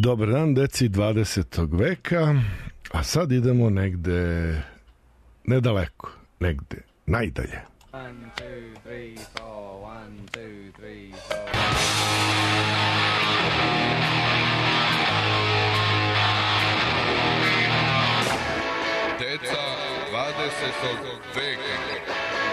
Dobar dan, deci 20. veka, a sad idemo negde nedaleko, negde najdalje. 1, 2, 3, 4, 1, 2, 3, 4. Deca 20. veka.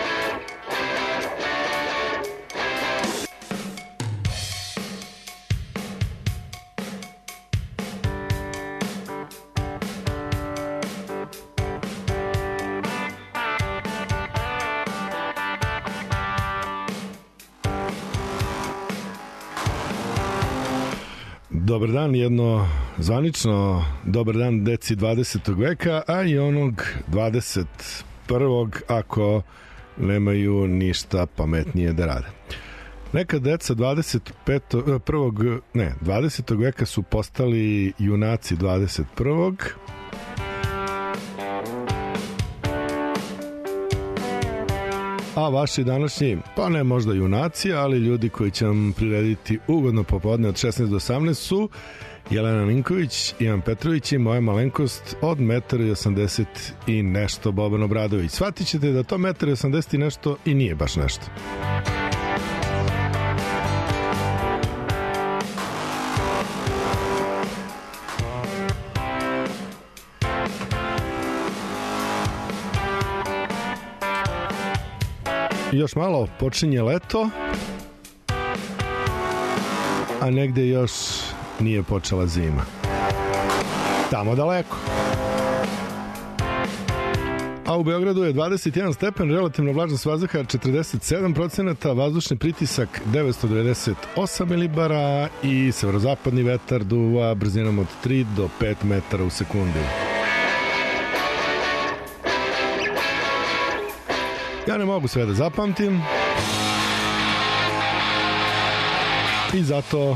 Dobar dan, jedno zvanično dobar dan deci 20. veka, a i onog 21. ako nemaju ništa pametnije da rade. Neka deca 20. veka su postali junaci 21. A vaši današnji, pa ne možda junaci, ali ljudi koji će vam prirediti ugodno popodne od 16 do 18 su Jelena Ninković, Ivan Petrović i moja malenkost od 1,80 m i nešto Boban Obradović. Shvatit ćete da to 1,80 m i nešto i nije baš nešto. Još malo počinje leto, a negde još nije počela zima. Tamo daleko. A u Beogradu je 21 stepen, relativno vlažnost vazduha 47%, vazdušni pritisak 998 milibara i severozapadni vetar duva brzinom od 3 do 5 metara u sekundi. Ja ne mogu sve da zapamtim i zato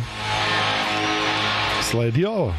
sledi ovo.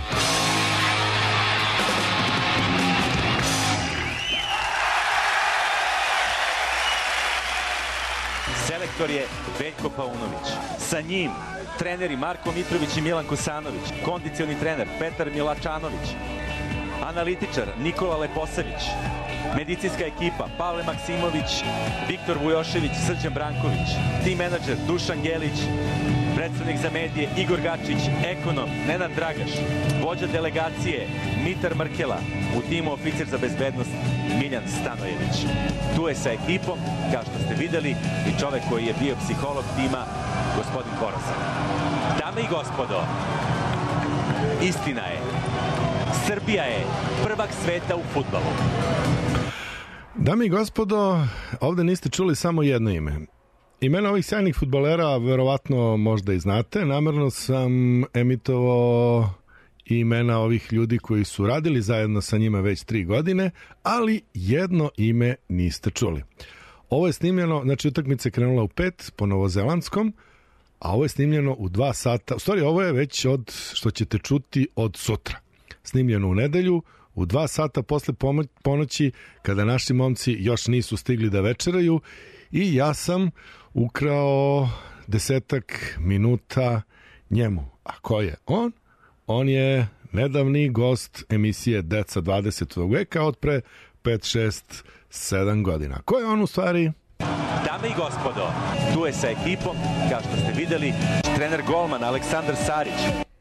Selektor je Veljko Paunović. Sa njim treneri Marko Mitrović i Milan Kosanović, kondicioni trener Petar Milačanović, analitičar Nikola Leposavić, medicinska ekipa Pavle Maksimović, Viktor Vujošević, Srđan Branković, tim menadžer Dušan Jelić, predstavnik za medije Igor Gačić, ekonom Nenad Dragaš, vođa delegacije Mitar Mrkela, u timu oficir za bezbednost Miljan Stanojević. Tu je sa ekipom, kao što ste videli, i čovek koji je bio psiholog tima, gospodin Borosan. Dame i gospodo, istina je, Srbija je prvak sveta u fudbalu. Dame i gospodo, ovde niste čuli samo jedno ime. Imena ovih sjajnih fudbalera verovatno možda i znate. Namerno sam emitovao imena ovih ljudi koji su radili zajedno sa njima već 3 godine, ali jedno ime niste čuli. Ovo je snimljeno, znači utakmica je krenula u 5 po novozelandskom, a ovo je snimljeno u 2 sata. U stvari ovo je već od, što ćete čuti, od sutra. Snimljeno u nedelju, u 2 sata posle ponoći, kada naši momci još nisu stigli da večeraju, i ja sam ukrao 10 minuta njemu. A ko je on? On je nedavni gost emisije Deca 20. veka od pre 5, 6, 7 godina. Ko je on u stvari? Dame i gospodo, tu je sa ekipom, kao što ste videli, trener golman Aleksandar Sarić.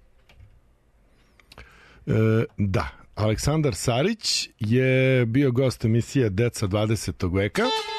Da, Aleksandar Sarić je bio gost emisije Deca 20. veka.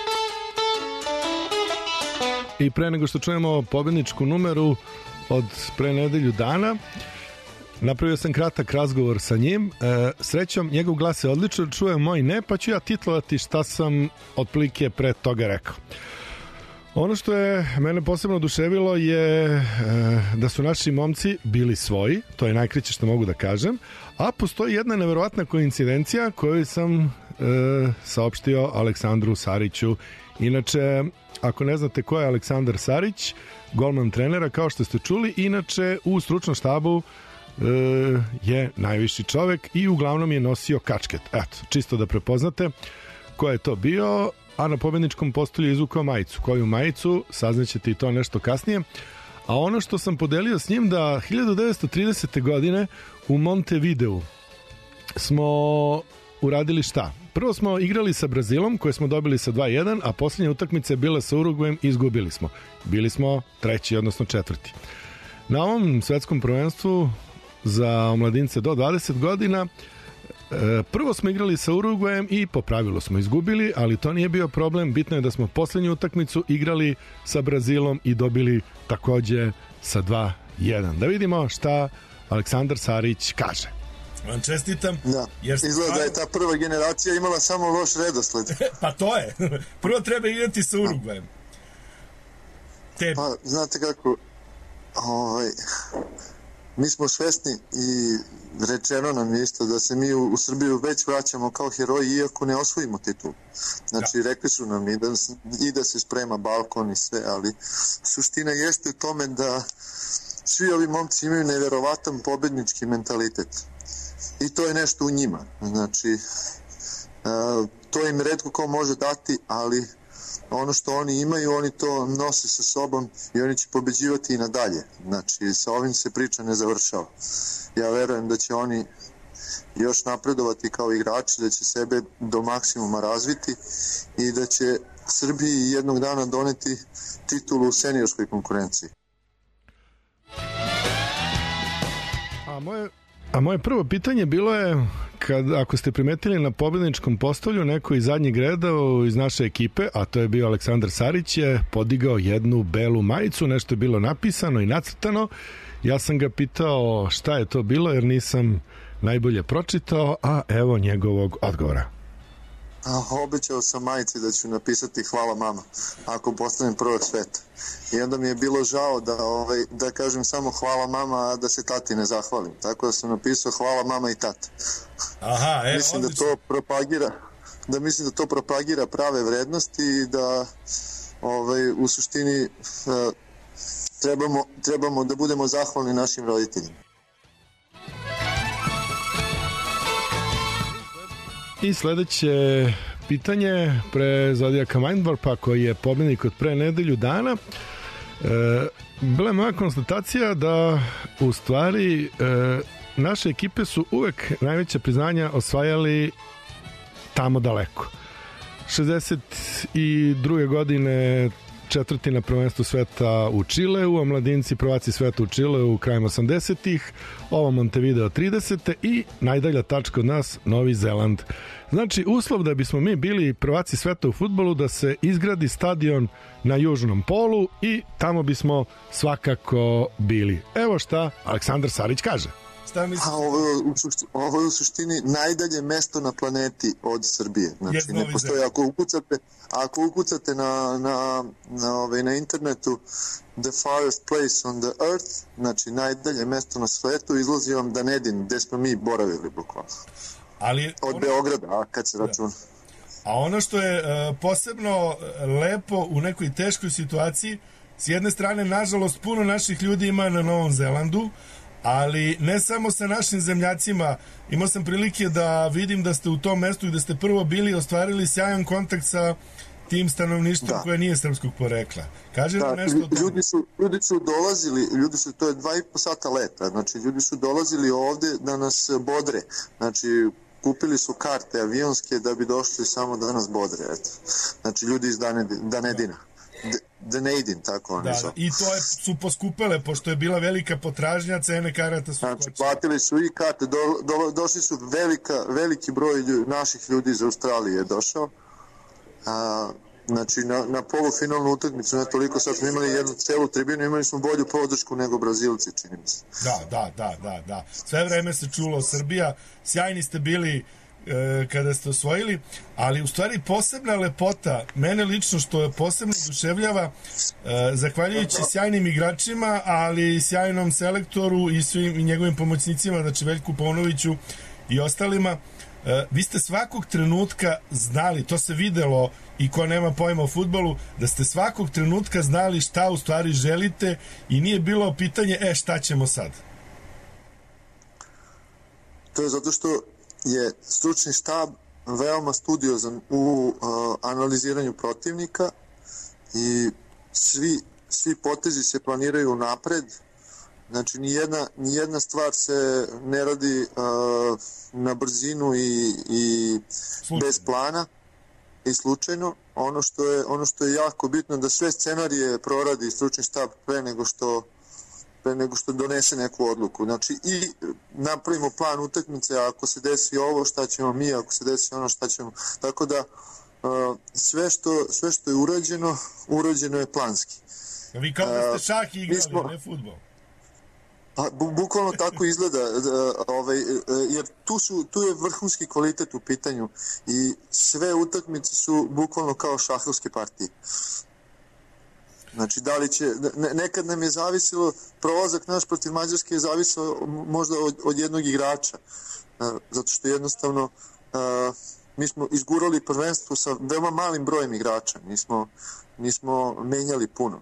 I pre nego što čujemo pobedničku numeru od pre nedelju dana, napravio sam kratak razgovor sa njim. Srećom, njegov glas je odličan, čuje moj ne, pa ću ja titlovati šta sam otprilike pre toga rekao. Ono što je mene posebno oduševilo je da su naši momci bili svoji, to je najkraće što mogu da kažem, a postoji jedna neverovatna koincidencija koju sam saopštio Aleksandru Sariću. Inače, ako ne znate ko je Aleksandar Sarić, golman trenera, kao što ste čuli, inače u stručnom štabu je najviši čovek i uglavnom je nosio kačket. Eto, čisto da prepoznate ko je to bio, a na pobedničkom postolju izvukao majicu. Koju majicu, saznaćete i to nešto kasnije. A ono što sam podelio s njim da 1930. godine u Montevideu smo uradili šta? Prvo smo igrali sa Brazilom, koje smo dobili sa 2-1, a posljednja utakmica je bila sa Urugvajem i izgubili smo. Bili smo treći, odnosno četvrti. Na ovom svetskom prvenstvu za omladince do 20 godina prvo smo igrali sa Urugvajem i po pravilu smo izgubili, ali to nije bio problem. Bitno je da smo posljednju utakmicu igrali sa Brazilom i dobili takođe sa 2-1. Da vidimo šta Aleksandar Sarić kaže. Vam čestitam. Da. Izgleda da je ta prva generacija imala samo loš redosled. Pa to je. Prvo treba igrati sa Urugvajem. Pa, znate kako, mi smo svesni i rečeno nam je isto da se mi u Srbiju već vraćamo kao heroji iako ne osvojimo titul. Znači, rekli su nam i da se sprema balkon i sve, ali suština jeste u tome da svi ovi momci imaju neverovatan pobednički mentalitet. I to je nešto u njima. Znači, to im retko ko može dati, ali ono što oni imaju, oni to nose sa sobom i oni će pobeđivati i nadalje. Znači, sa ovim se priča ne završava. Ja verujem da će oni još napredovati kao igrači, da će sebe do maksimuma razviti i da će Srbiji jednog dana doneti titulu u seniorskoj konkurenciji. A moje prvo pitanje bilo je, ako ste primetili na pobedničkom postolju, neko iz zadnjeg reda iz naše ekipe, a to je bio Aleksandar Sarić, je podigao jednu belu majicu, nešto je bilo napisano i nacrtano. Ja sam ga pitao šta je to bilo, jer nisam najbolje pročitao, a evo njegovog odgovora. Obećao sam majici da ću napisati hvala mama ako postanem prvak sveta. I onda mi je bilo žao da kažem samo hvala mama, a da se tati ne zahvalim. Tako da sam napisao hvala mama i tata. Aha, mislim da to propagira prave vrednosti i da u suštini trebamo da budemo zahvalni našim roditeljima. I sledeće pitanje pre Zodijaka Mindwarpa, koji je pobednik od pre nedelju dana. Bila je moja konstatacija da u stvari naše ekipe su uvek najveća priznanja osvajali tamo daleko. 62. godine četvrti na prvenstvu sveta u Čileu, a mladinci prvaci sveta u Čileu krajem 80-ih, ovo Montevideo 30. i najdalja tačka od nas Novi Zeland. Znači, uslov da bismo mi bili prvaci sveta u fudbalu da se izgradi stadion na južnom polu i tamo bismo svakako bili. Evo šta Aleksandar Sarić kaže. Ovo je u suštini najdalje mesto na planeti od Srbije. Znači, ne postoji. Ako ukucate na internetu the farthest place on the earth, znači najdalje mesto na svetu, izlazi vam Dunedin, gde smo mi boravili bukvalno. Od Beograda, a kad se računa. A ono što je posebno lepo u nekoj teškoj situaciji, s jedne strane, nažalost, puno naših ljudi ima na Novom Zelandu, ali ne samo sa našim zemljacima. Imao sam prilike da vidim da ste u tom mestu gde ste prvo bili ostvarili sjajan kontakt sa tim stanovništvom koje nije srpskog porekla. Kaže nam nešto o tome. Ljudi su dolazili, to je 2,5 sata leta, znači ljudi su dolazili ovde da nas bodre. Znači, kupili su karte avionske da bi došli samo da nas bodre. Eto. Znači, ljudi iz Dunedina. Dunedin, tako oni su. I to su poskupele, pošto je bila velika potražnja, cene karata su znači, platili su i karte, došli su veliki broj naših ljudi iz Australije je došao. Znači, na polufinalnu utakmicu, ne toliko, sad smo imali jednu celu tribinu, imali smo bolju podršku nego Brazilci, čini mi se. Da. Sve vreme se čulo Srbija, sjajni ste bili kada ste osvojili, ali u stvari posebna lepota, mene lično što je posebno oduševljava, zahvaljujući sjajnim igračima, ali i sjajnom selektoru i svim njegovim pomoćnicima, znači Veljku Paunoviću i ostalima, vi ste svakog trenutka znali, to se videlo i ko nema pojma o fudbalu, da ste svakog trenutka znali šta u stvari želite i nije bilo pitanje šta ćemo sad. To je zato što je stručni štab veoma studiozan u analiziranju protivnika i svi potezi se planiraju napred. Znači, nijedna stvar se ne radi na brzinu i bez plana i slučajno. Ono što je jako bitno da sve scenarije proradi stručni štab pre nego što donese neku odluku. Znači, i napravimo plan utakmice, ako se desi ovo, šta ćemo mi, ako se desi ono, šta ćemo. Tako da, sve što je urađeno je planski. Vi kao da ste šah igrali, ne fudbal. Pa, bukvalno tako izgleda, jer tu je vrhunski kvalitet u pitanju i sve utakmice su bukvalno kao šahovske partije. Znači, da li će, nekad nam je zavisilo, prolazak naš protiv Mađarske je zavisio možda od jednog igrača, zato što jednostavno mi smo izgurali prvenstvo sa veoma malim brojem igrača, nismo menjali puno.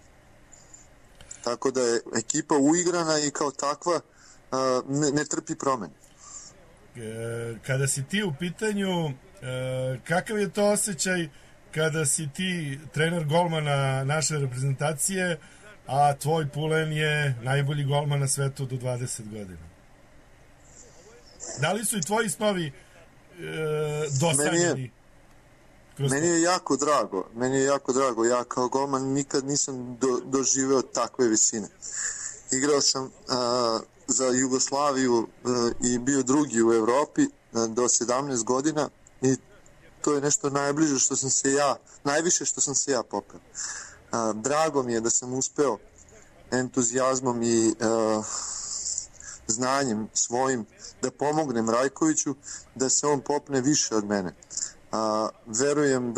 Tako da je ekipa uigrana i kao takva ne trpi promene. Kada si ti u pitanju, kakav je to osjećaj kada si ti trener golmana naše reprezentacije, a tvoj pulen je najbolji golman na svetu do 20 godina? Da li su i tvoji snovi dosanjeni? Meni je jako drago. Ja kao golman nikad nisam doživeo takve visine. Igrao sam za Jugoslaviju i bio drugi u Evropi do 17 godina i to je nešto najbliže najviše što sam se ja popeo. Drago mi je da sam uspeo entuzijazmom i znanjem svojim da pomognem Rajkoviću da se on popne više od mene. Verujem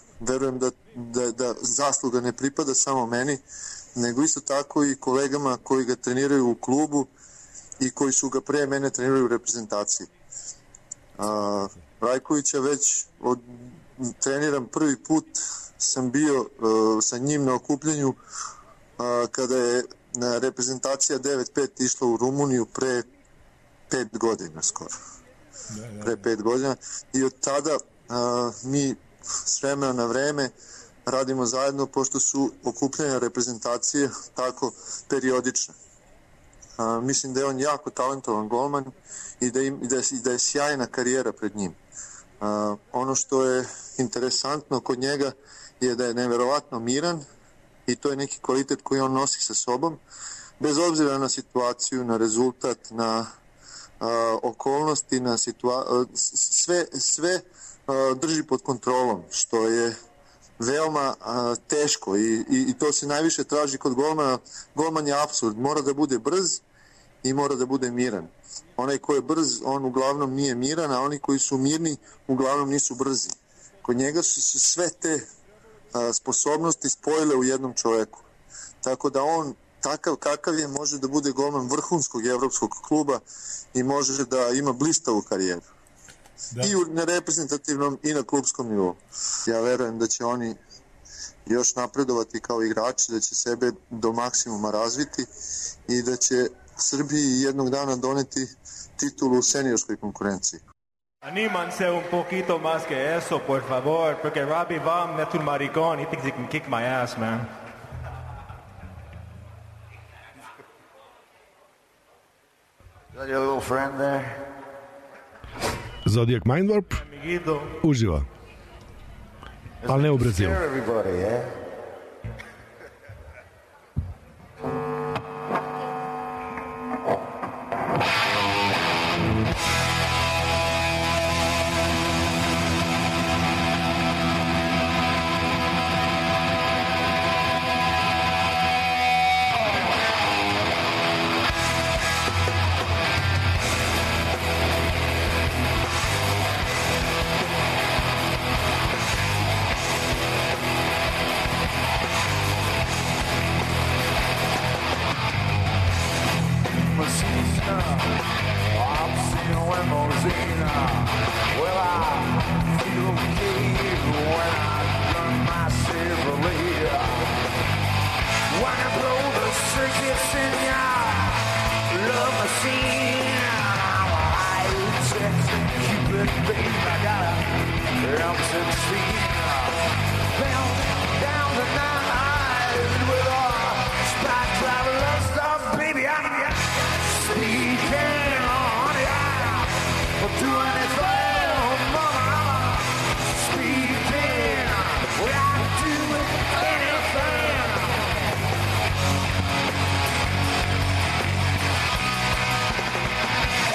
da zasluga ne pripada samo meni, nego isto tako i kolegama koji ga treniraju u klubu i koji su ga pre mene trenirali u reprezentaciji. Rajkovića već treniram prvi put, sam bio sa njim na okupljanju kada je reprezentacija 9-5 išla u Rumuniju pre 5 godina skoro. Pre 5 godina i od tada mi s vremena na vreme radimo zajedno, pošto su okupljanja reprezentacije tako periodične. Mislim da je on jako talentovan golman i da je sjajna karijera pred njim. Ono što je interesantno kod njega je da je neverovatno miran i to je neki kvalitet koji on nosi sa sobom, bez obzira na situaciju, na rezultat, na okolnosti, na sve drži pod kontrolom, što je veoma teško i to se najviše traži kod golmana. Golman je apsurd, mora da bude brz i mora da bude miran. Onaj ko je brz, on uglavnom nije miran, a oni koji su mirni uglavnom nisu brzi. Kod njega su sve te sposobnosti spojile u jednom čoveku. Tako da on, takav kakav je, može da bude golman vrhunskog evropskog kluba i može da ima blistavu karijeru. Da. I na reprezentativnom i na klubskom nivou. Ja verujem da će oni još napredovati kao igrači, da će sebe do maksimuma razviti i da će Srbiji jednog dana doneti titulu u seniorskoj konkurenciji. Anímanse un poquito más que eso, por favor, porque Robbie Vam es un maricón. He thinks he can kick my ass, man. Is that your little friend there? Zodiac Mindwarp uživa, ali ne u Brazilu.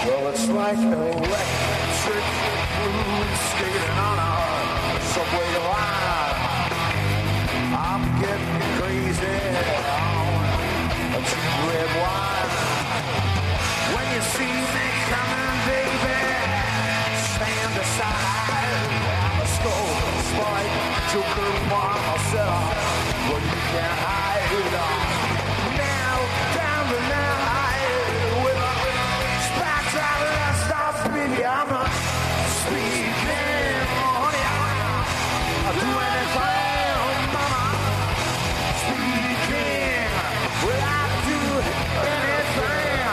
Well, it's like electric blue skating on a subway line. I'm getting crazy on a cheap red wine. When you see me coming, baby, stand aside. I'm a skull, spike, joker, one myself. Well, you can't hide. Now, down the night, with a sparks out of that stuff, baby, I'm a speaking, honey, I'll do anything, mama. Speaking, will I do anything?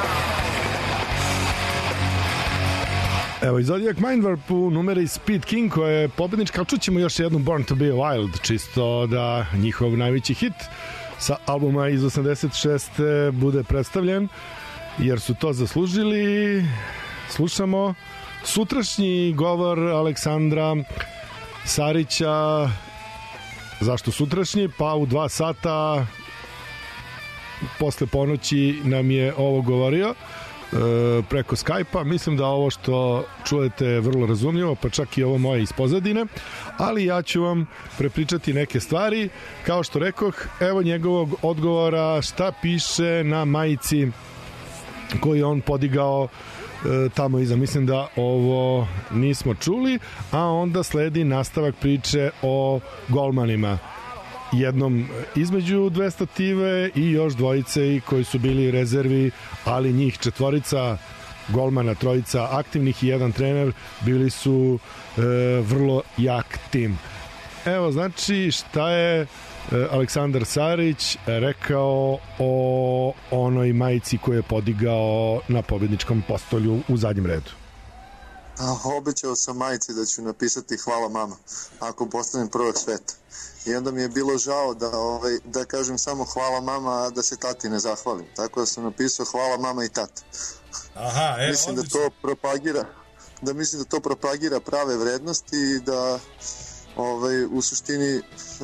Evo, i Zodiac Mindwarp u numeri Speed King, koja je pobednička, ali čućemo još jednu Born to be Wild, čisto da njihov najveći hit sa albuma iz 86. bude predstavljen, jer su to zaslužili. Slušamo sutrašnji govor Aleksandra Sarića. Zašto sutrašnji? Pa u 2 sata posle ponoći nam je ovo govorio preko Skype-a. Mislim da ovo što čujete je vrlo razumljivo, pa čak i ovo moje iz pozadine, ali ja ću vam prepričati neke stvari. Kao što rekoh, evo njegovog odgovora šta piše na majici koju on podigao tamo iza. Mislim da ovo nismo čuli, a onda sledi nastavak priče o golmanima. Jednom između dve stative i još dvojice koji su bili rezervi, ali njih 4 golmana, 3 aktivnih i 1 trener bili su vrlo jak tim. Evo znači šta je Aleksandar Sarić rekao o onoj majici koju je podigao na pobedničkom postolju u zadnjem redu. Obećao sam majici da ću napisati hvala mama ako postanem prvak sveta. I onda mi je bilo žao da kažem samo hvala mama, a da se tati ne zahvalim. Tako da sam napisao hvala mama i tata. Aha, mislim da to propagira prave vrednosti i da u suštini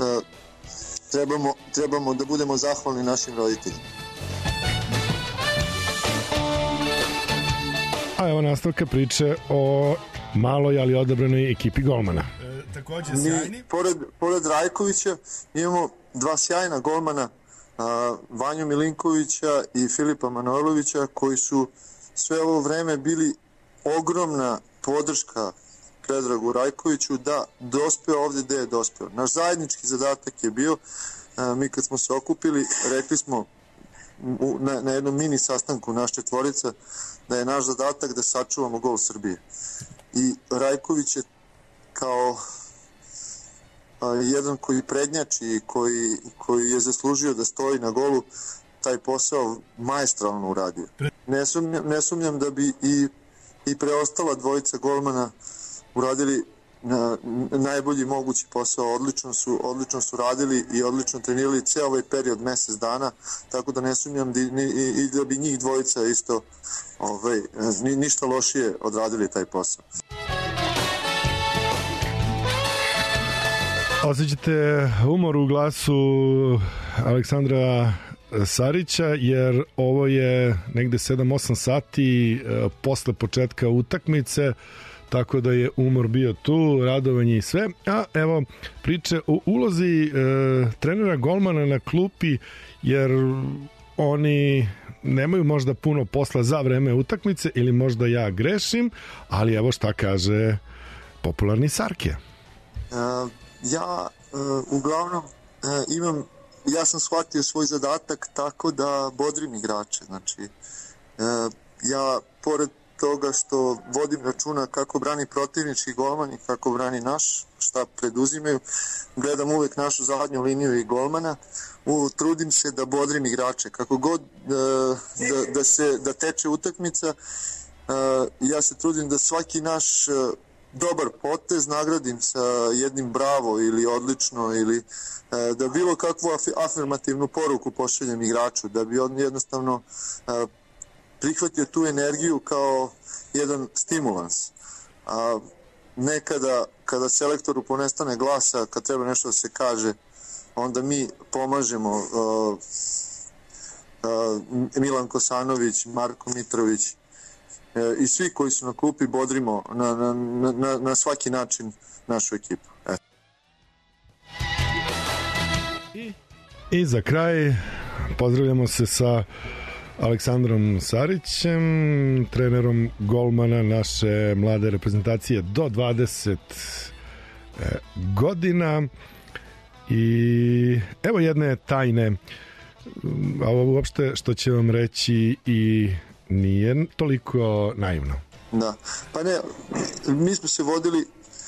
trebamo da budemo zahvalni našim roditeljima. A evo nastavka priče o maloj ali odabranoj ekipi golmana. Takođe sjajni. Pored Rajkovića imamo 2 sjajna golmana, Vanju Milinkovića i Filipa Manojlovića, koji su sve ovo vreme bili ogromna podrška Predragu Rajkoviću da dospeo ovde gde je dospeo. Naš zajednički zadatak je bio, mi kad smo se okupili, rekli smo na jednom mini sastanku naš 4 da je naš zadatak da sačuvamo gol Srbije. I Rajković je kao jedan koji prednjači, koji je zaslužio da stoji na golu, taj posao maestralno uradio. Ne sumnjam da bi i preostala 2 golmana uradili najbolji mogući posao. Odlično su radili i odlično trenirali ceo ovaj period mesec dana, tako da ne sumnjam da bi njih 2 isto ništa lošije odradili taj posao. Osjećate umor u glasu Aleksandra Sarića, jer ovo je negde 7-8 sati posle početka utakmice, tako da je umor bio tu, radovanje i sve. A evo priče o ulozi trenera golmana na klupi, jer oni nemaju možda puno posla za vreme utakmice, ili možda ja grešim, ali evo šta kaže popularni Sarkija. Ja uglavnom ja sam shvatio svoj zadatak tako da bodrim igrače. Znači, ja pored toga što vodim računa kako brani protivnički golman i kako brani naš, šta preduzimaju, gledam uvek našu zadnju liniju i golmana, trudim se da bodrim igrače. Kako god da teče utakmica, ja se trudim da svaki naš dobar potez nagradim sa jednim bravo ili odlično, ili da bilo kakvu afirmativnu poruku pošaljem igraču, da bi on jednostavno prihvatio tu energiju kao jedan stimulans. Nekada kada selektoru ponestane glasa, kad treba nešto da se kaže, onda mi pomažemo, Milan Kosanović, Marko Mitrović, i svi koji su na klupi bodrimo na svaki način našu ekipu. I za kraj pozdravljamo se sa Aleksandrom Sarićem, trenerom golmana naše mlade reprezentacije do 20 godina. I evo jedne tajne, a ovo uopšte što će vam reći i nije toliko naivno. Da, pa ne, mi smo se vodili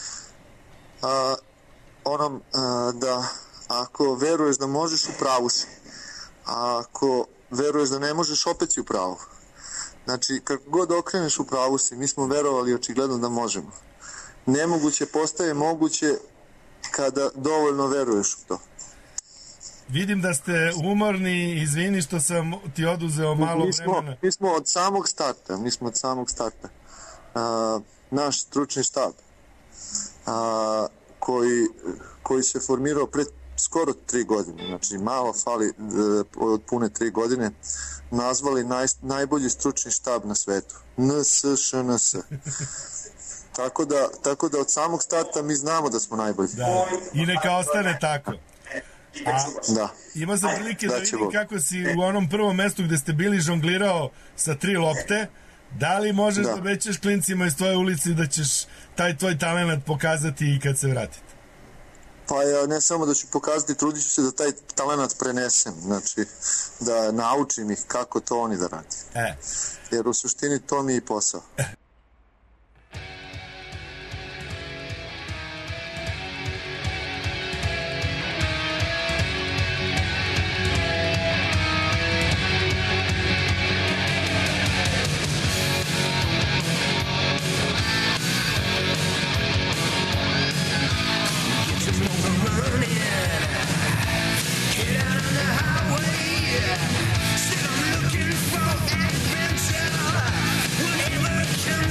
da ako veruješ da možeš, u pravu si. A ako veruješ da ne možeš, opet si u pravu. Znači, kako god okreneš, u pravu si. Mi smo verovali očigledno da možemo. Nemoguće postaje moguće kada dovoljno veruješ u to. Vidim da ste umorni, izvini što sam ti oduzeo malo vremena. Mi smo od samog starta. Naš stručni štab koji se formirao pred skoro 3 godine, znači malo fali od pune 3 godine, nazvali najbolji stručni štab na svetu. NSŠNS. Tako da od samog starta mi znamo da smo najbolji. Da. I neka ostane tako. Da. Imao sam prilike da vidim kako si u onom prvom mestu gde ste bili žonglirao sa 3 lopte. Da li možeš da obećaš klincima iz tvoje ulice da ćeš taj tvoj talent pokazati i kad se vratite? Pa ja ne samo da ću pokazati, trudit ću se da taj talent prenesem, znači da naučim ih kako to oni da radi. Jer u suštini to mi je i posao. Still I'm looking for adventure. Whatever comes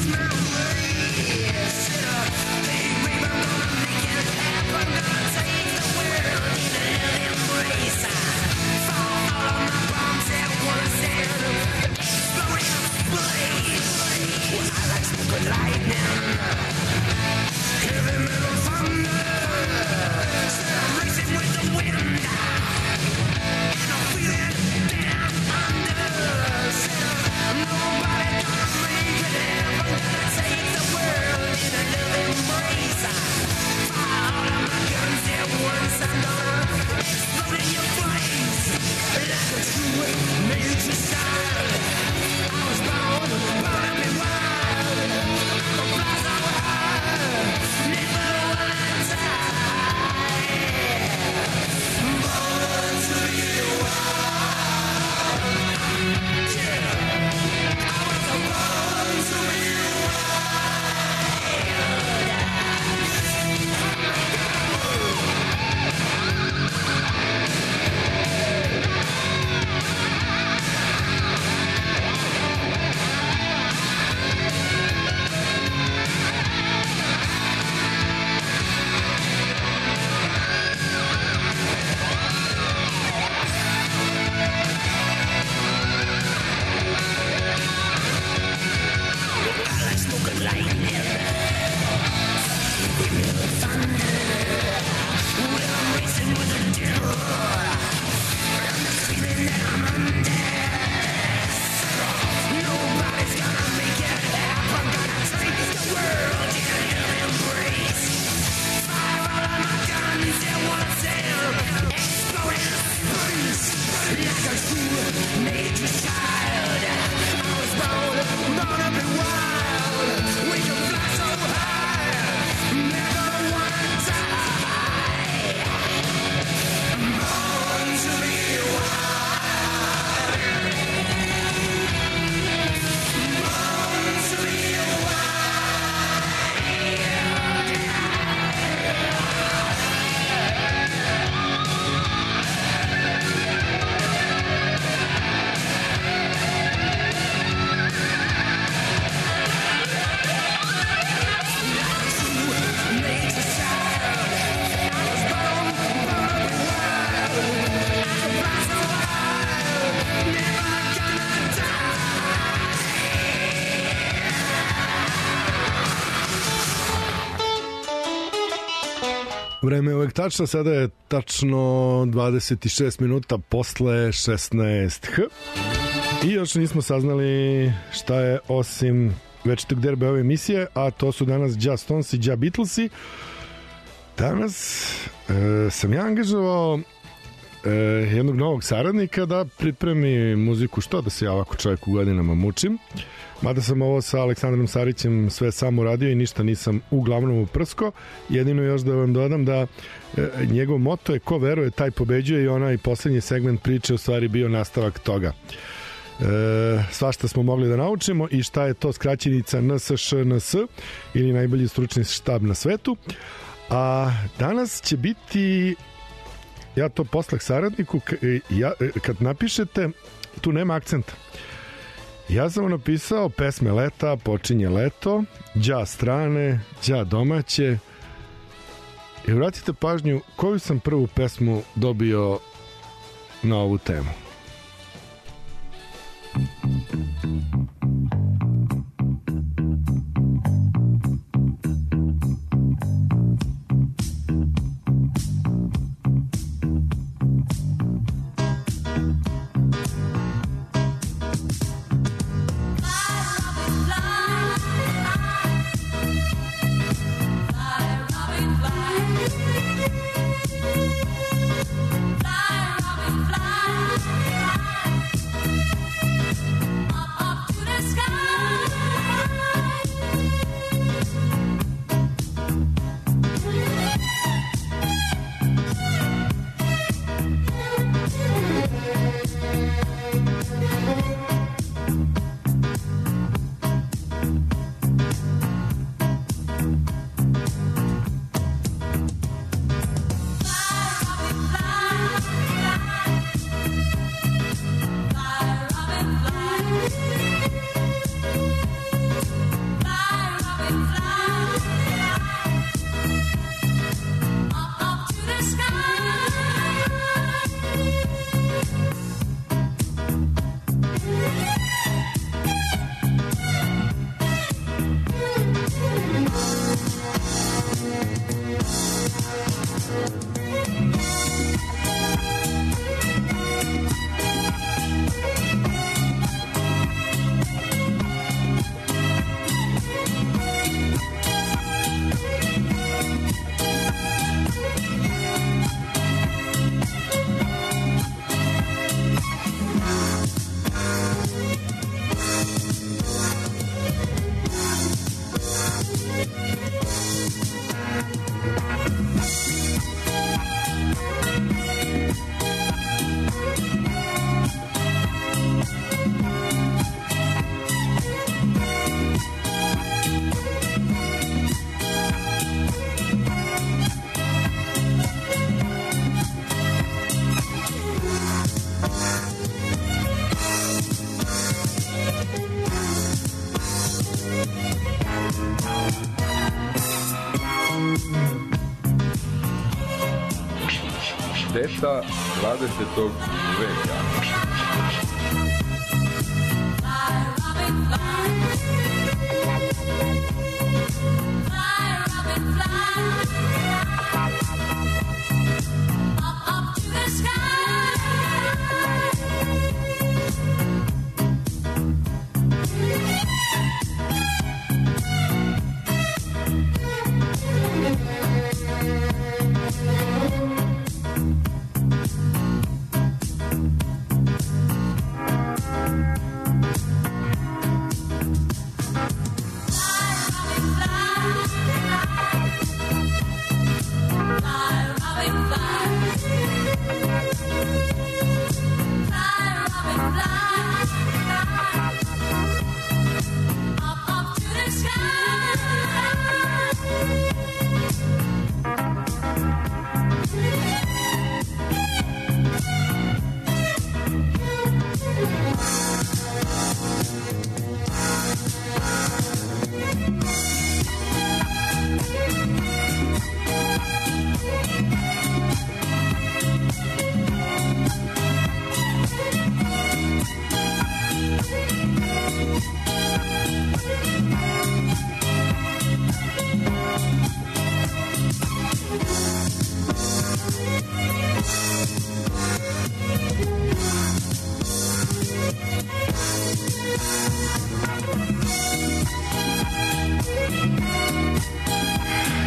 Vreme je uvek tačno, sada je tačno 26 minuta posle 16h i još nismo saznali šta je osim večitog derbe ove emisije, a to su danas Ja Stones i Ja Beatlesi. Danas sam ja angažovao jednog novog saradnika da pripremi muziku, što da se ja ovako čovjek u godinama mučim. Mada sam ovo sa Aleksandrom Sarićem sve sam uradio i ništa nisam uglavnom uprsko. Jedino još da vam dodam da njegov moto je ko veruje taj pobeđuje i onaj poslednji segment priče u stvari bio nastavak toga. Svašta smo mogli da naučimo i šta je to skraćenica NSŠNS ili najbolji stručni štab na svetu. A danas će biti, ja to poslah saradniku, kad napišete, tu nema akcenta. Ja sam napisao pesme leta, počinje leto, đa strane, đa domaće. I vratite pažnju koju sam prvu pesmu dobio na ovu temu. Šteta 20. veka.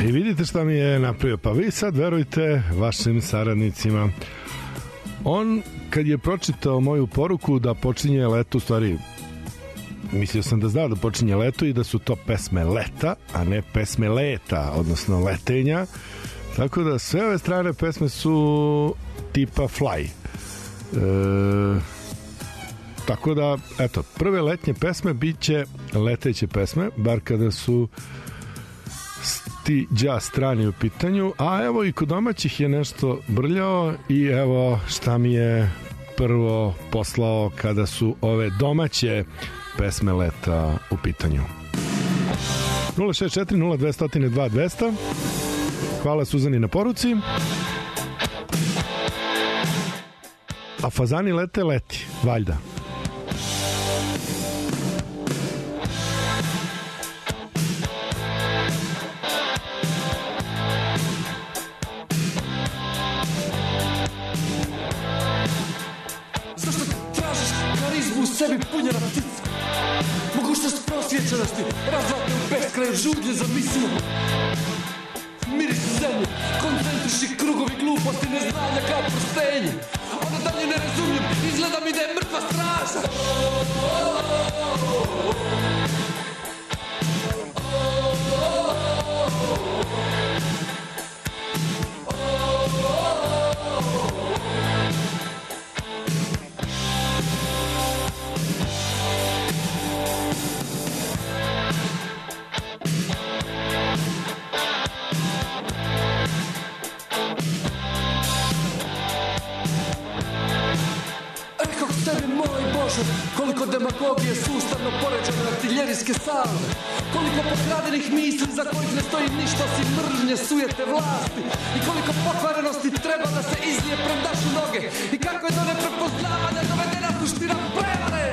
I vidite šta mi je napravio. Pa vi sad verujte vašim saradnicima. On, kad je pročitao moju poruku da počinje leto, u stvari mislio sam da zna da počinje leto i da su to pesme leta, a ne pesme leta, odnosno letenja. Tako da sve ove strane pesme su tipa Fly. Tako da, eto, prve letnje pesme bit će leteće pesme, bar kada su ti dža strani u pitanju, a evo i kod domaćih je nešto brljao i evo šta mi je prvo poslao kada su ove domaće pesme leta u pitanju. 064 0200 2200. Hvala Suzani na poruci. A fazani lete leti, valjda. Sebi punjena ptica, mogućnost prosvjećenosti, razvratne u beskraju žuglje za misiju. Miris zemlje, koncentrični krugovi gluposti, neznanja kao prstenje. Ono dalje ne razumijem, izgleda mi da je mrtva straža. Koliko demagogije sustavno poređane artiljerijske salve, koliko pokradenih misli za kojih ne stoji ništa osim mržnje sujete vlasti, i koliko pokvarenosti treba da se izlije pred naše noge, i kako je do neprepoznavanja dovedena suština prevare.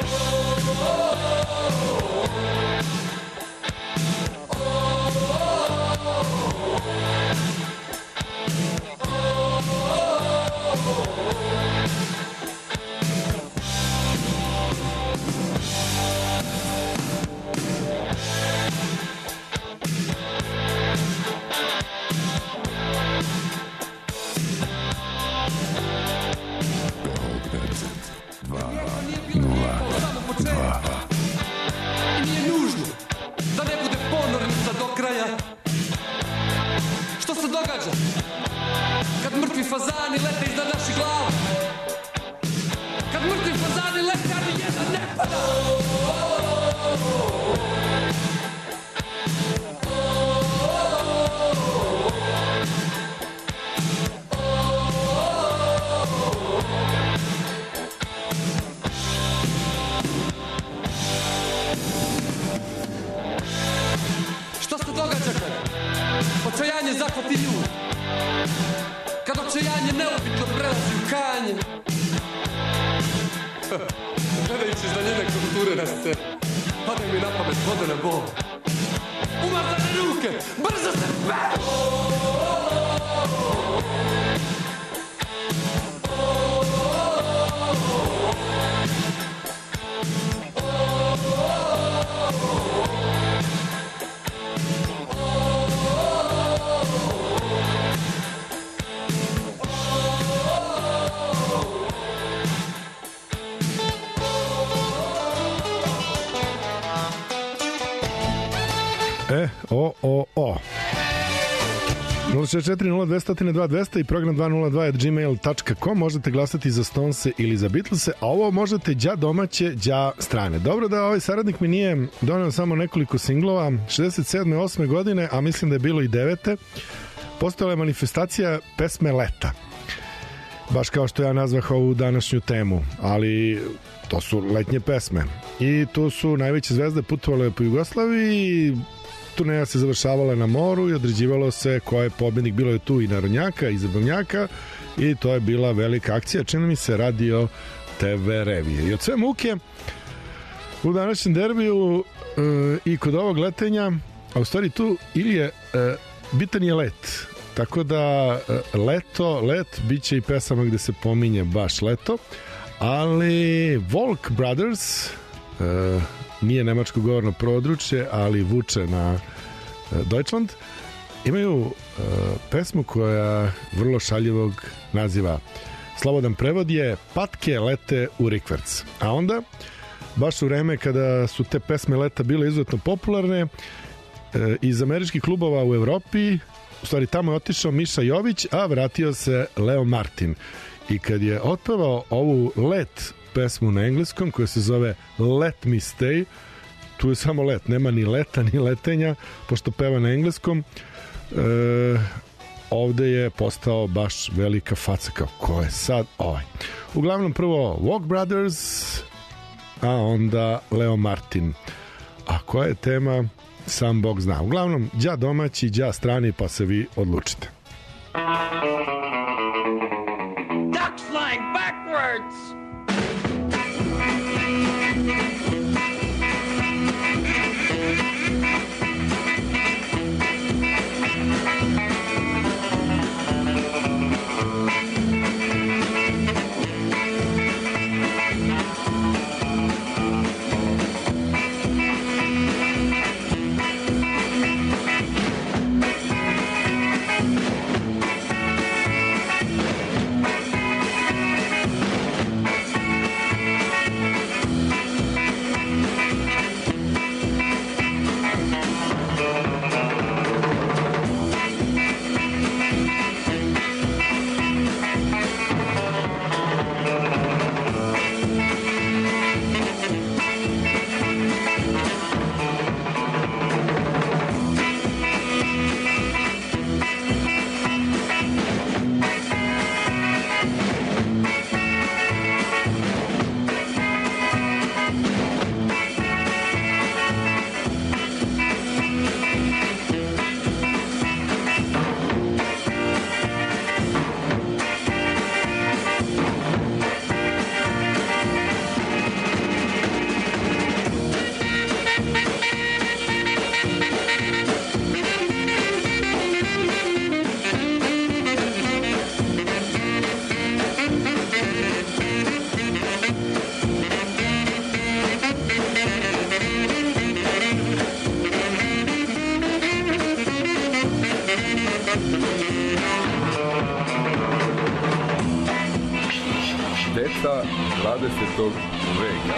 Fazani lete iznad naših glava. Kad mrtvi fazani lete, a ni jedan ne pada. Što se događa kad očajanje zahvati ljud? Kad očajanje neobitno prelazi u kanje. Gledajući iz daljine kulture na scenu, padaju mi na pamet vodene bol. Umazane ruke, brzo se peru! O. 064 0200 2200 i program 202@gmail.com. Možete glasati za Stonese ili za Beatlese, a ovo možete đa domaće, đa strane. Dobro da ovaj saradnik mi nije doneo samo nekoliko singlova. 67. 8. godine, a mislim da je bilo i 9. postojala je manifestacija pesme leta. Baš kao što ja nazvah ovu današnju temu, ali to su letnje pesme. I tu su najveće zvezde putovale po Jugoslaviji, turneja se završavala na moru i određivalo se ko je pobednik. Bilo je tu i narodnjaka i zabavnjaka i to je bila velika akcija, čini mi se Radio TV revije. I od sve muke u današnjem derbiju i kod ovog letenja, a u stvari tu ili je bitan je let, tako da let bit će i pesama gde se pominje baš leto, ali Volk Brothers nije nemačko govorno područje, ali vuče na Deutschland, imaju pesmu koja vrlo šaljivog naziva. Slobodan prevod je Patke lete u rikverc. A onda, baš u vreme kada su te pesme leta bile izuzetno popularne, iz američkih klubova u Evropi, u stvari tamo je otišao Miša Jović, a vratio se Leo Martin. I kad je otpevao ovu let pesmu na engleskom koja se zove Let Me Stay, tu je samo let, nema ni leta ni letenja, pošto peva na engleskom, ovde je postao baš velika faca, kao ko je sad ovaj. Uglavnom prvo Walk Brothers, a onda Leo Martin. A koja je tema, sam Bog zna. Uglavnom, đa domaći, đa strani, pa se vi odlučite. Ducks flying backwards! Deca 20. veka.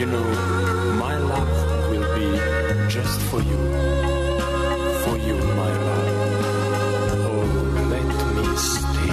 know, my love will be just for you, my love. Oh, let me stay.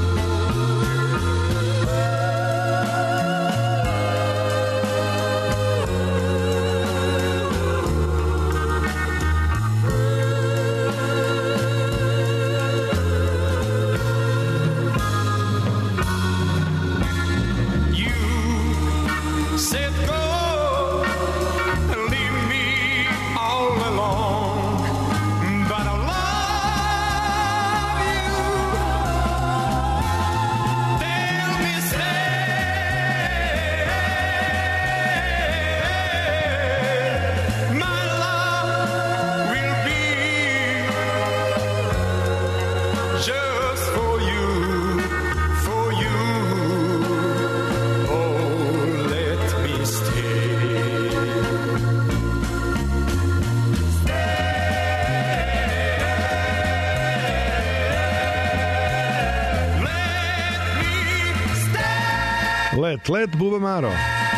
Let Buba Maro.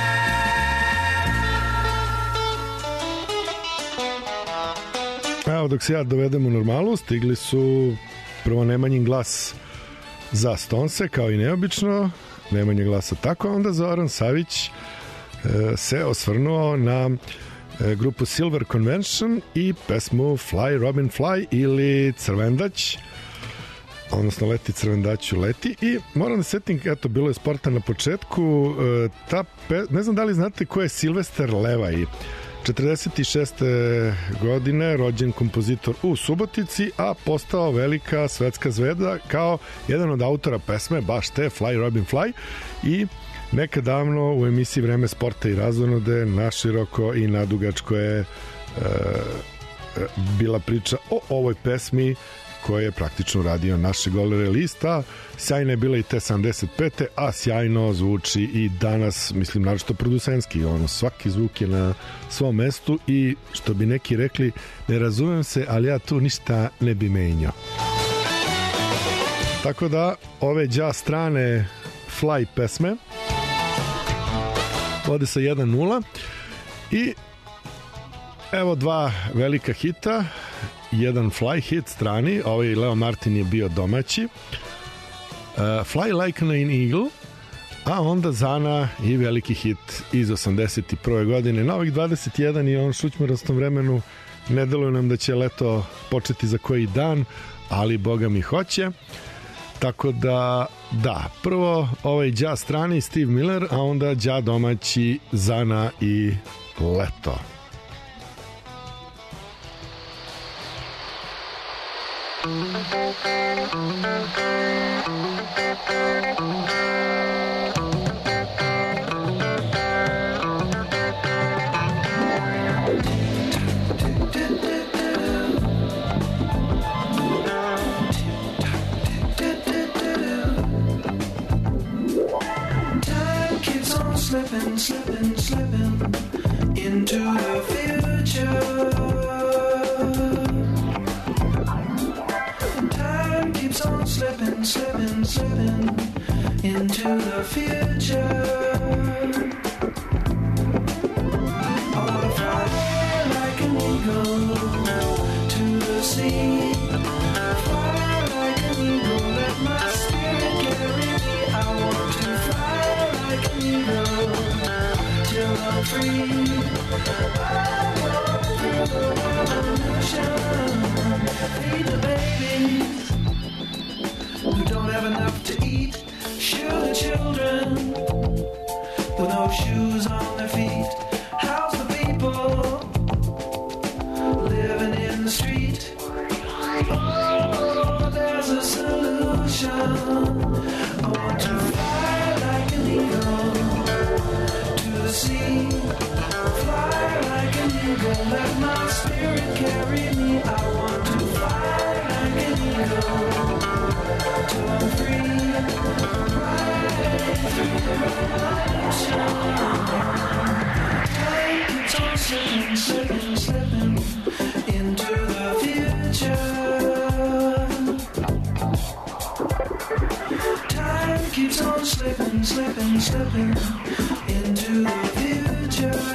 Evo, dok se ja dovedem u normalu, stigli su prvo Nemanjin glas za Stonse, kao i neobično, Nemanje glasa tako, onda Zoran Savić se osvrnuo na grupu Silver Convention i pesmu Fly Robin Fly ili Crvendać, odnosno Leti Crvendaću leti. I moram da setim, eto, bilo je sporta na početku, ne znam da li znate ko je Silvester Levaj. 46. godine rođen kompozitor u Subotici, a postao velika svetska zvezda kao jedan od autora pesme baš te Fly Robin Fly. I nekad davno u emisiji Vreme sporta i razonode naširoko i nadugačko je bila priča o ovoj pesmi koje je praktično radio naše golere lista. Sjajna je bila i te 75. a sjajno zvuči i danas, mislim, naročito producenski, svaki zvuk je na svom mestu i što bi neki rekli, ne razumem se, ali ja tu ništa ne bi menjao. Tako da ove dža strane Fly pesme vode sa 1-0 i evo dva velika hita, jedan Fly hit strani, ovaj Leo Martin je bio domaći, Fly Like an Eagle, a onda Zana i veliki hit iz 81. godine. Na ovih 21 i on šućmarastom vremenu ne deluje nam da će leto početi za koji dan, ali Boga mi hoće. Tako da, da, prvo ovaj dža strani Steve Miller, a onda dža domaći Zana i leto. Slipping, slipping, slipping into the future. Time keeps on slipping, slipping, slipping into the future. I wanna fly like an eagle to the sea. Fly like an eagle, let my spirit carry me. I want to fly like an eagle till I'm free. I walk through the revolution, feed the babies who don't have enough to eat. Shoe the children with no shoes on their feet. House the people living in the street. Oh, there's a solution. I want to fly like an eagle to the sea. Fly like an eagle, let my spirit carry me. I want to fly like an eagle till I'm free. Right through the revolution. Time keeps on slipping, slipping, slipping into the future. Time keeps on slipping, slipping, slipping into the future.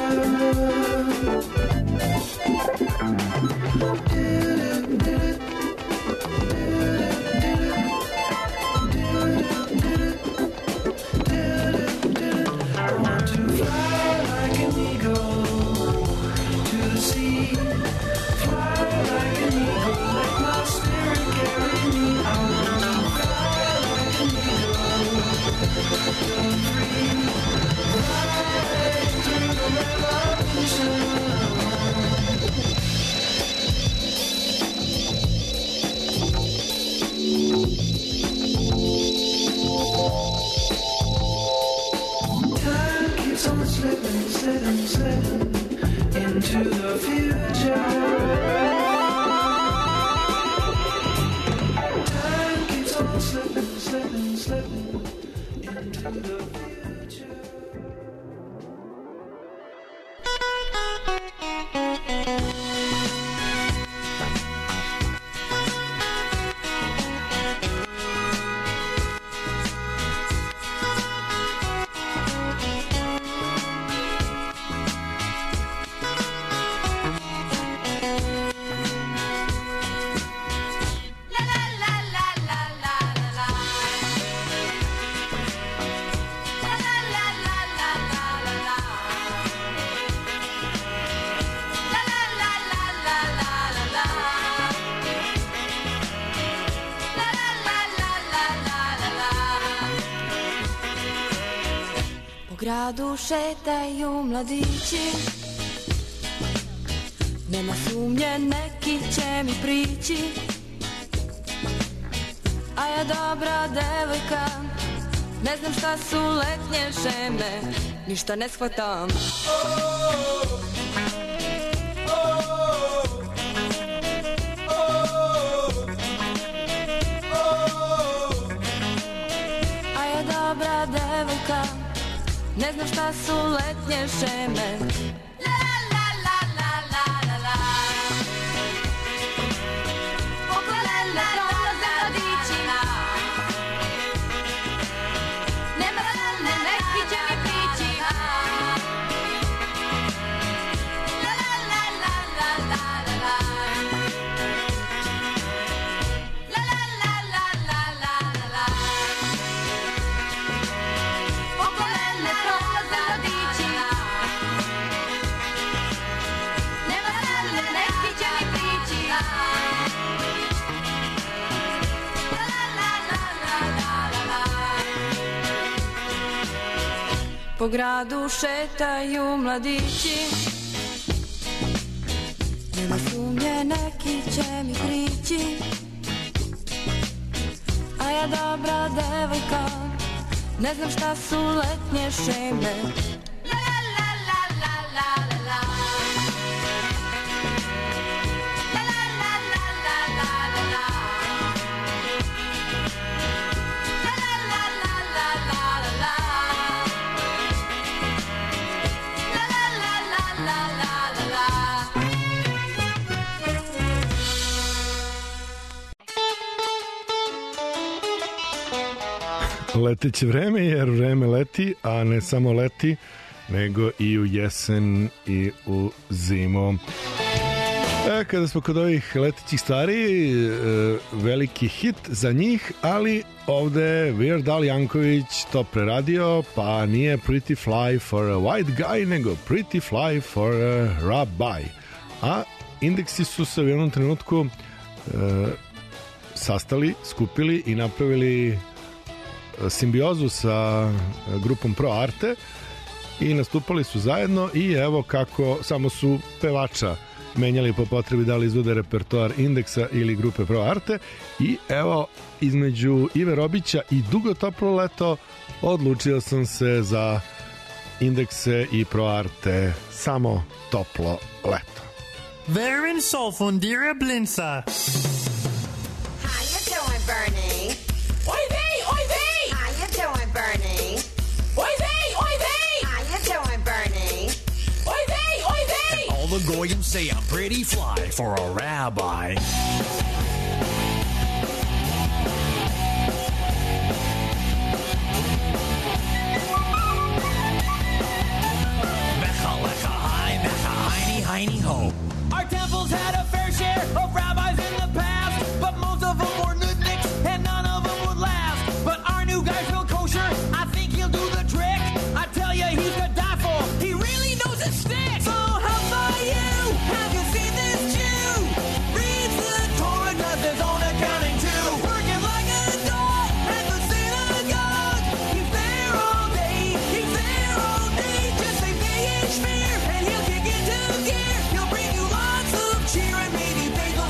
slipping into the future. Time keeps on slipping into the future. gradu šetaju mladići, nema sumnje neki će mi prići, a ja dobra devojka, ne znam šta su letnje šeme, ništa ne shvatam. A ja dobra devojka, ne znam šta su letnje šeme. Po gradu šetaju mladići, nema sumnje neki će mi prići, a ja dobra devojka, ne znam šta su letnje šeme. Leteće vreme, jer vreme leti, a ne samo leti, nego i u jesen i u zimu. Kada smo kod ovih letećih stvari, veliki hit za njih, ali ovde Weird Al Yanković to preradio, pa nije Pretty Fly for a White Guy, nego Pretty Fly for a Rabbi. A Indeksi su se u jednom trenutku sastali, skupili i napravili simbiozu sa grupom Pro Arte i nastupali su zajedno i evo kako samo su pevača menjali po potrebi da li izvode repertoar Indeksa ili grupe Pro Arte i evo između Ive Robića i Dugo toplo leto odlučio sam se za Indekse i Pro Arte, samo toplo leto. Verin Solfundira Blinsa. How you doing, Bernie? Oi vey, oi vey! How you doing, Bernie? Oi vey, oi vey! How you doing, Bernie? Oi vey, oi vey! And all the goyim say I'm pretty fly for a rabbi. Mecha lecha hi, mecha heiny heiny ho. Our temples had a fair share of rabbis in the past, but most of them were nudniks and none of them would last. But our new guy's real kosher, I think he'll do the trick. I tell you, he's to die for, he really knows his stick. So how about you? Have you seen this Jew? Reads the Torah, does his own accounting too. Working like a dog at the synagogue. He's there all day, he's there all day. Just say Shmir and he'll kick into gear. He'll bring you lots of cheer and maybe bagel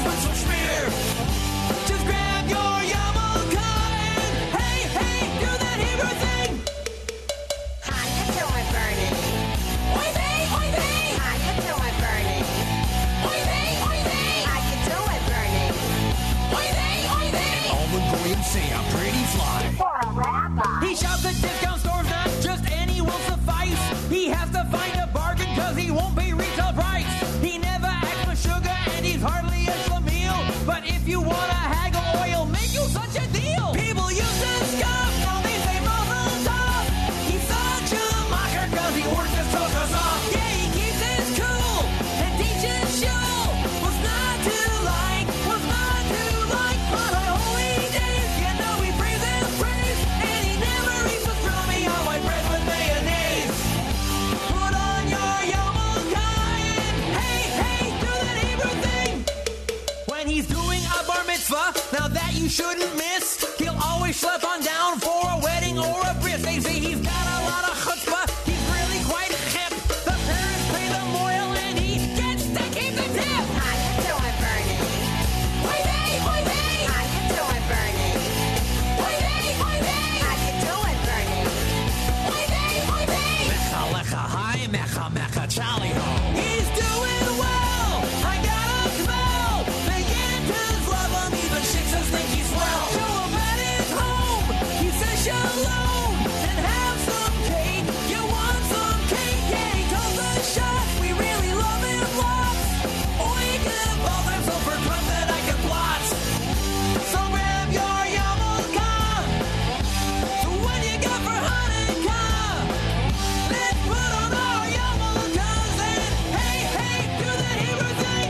he won't pay retail price. He never acts for sugar and he's hardly a schlemiel. But if you want to haggle oil, make you such a deal. People used to scoff, now they say muzzle tough. He's such a mocker cause he works his toes off. Yeah, he keeps his cool and teaches show. Was not to like. But on holy days, you know he prays and prays. And he never eats pastrami on white bread with mayonnaise. Put on your yarmulke and hey, hey, do that Hebrew thing. When he's doing a bar mitzvah, now that you shouldn't miss, he'll always schlep on down for a wedding or a bris. They say he's got a lot of chutzpah, he's really quite hip. The parents pay the moil and he gets to keep the tip. How you doing, Bernie? Oy vey, oy vey. How you doing, Bernie? Oy vey, oy vey. How you doing, Bernie? Oy vey, oy vey. Mecha lecha hi, mecha mecha Charlie ho. He's doing well. I got a smell. The Yantas love him. Even Shixers think he's swell. Show him at his home. He says shalom and have some cake. You want some cake? Yeah, he calls the shots. We really love him lots. Oiga balls, I'm so for crumbs that I can plot. So grab your yarmulke. So what you got for Hanukkah? Let's put on our yarmulkes and hey, hey, do the Hebrew thing.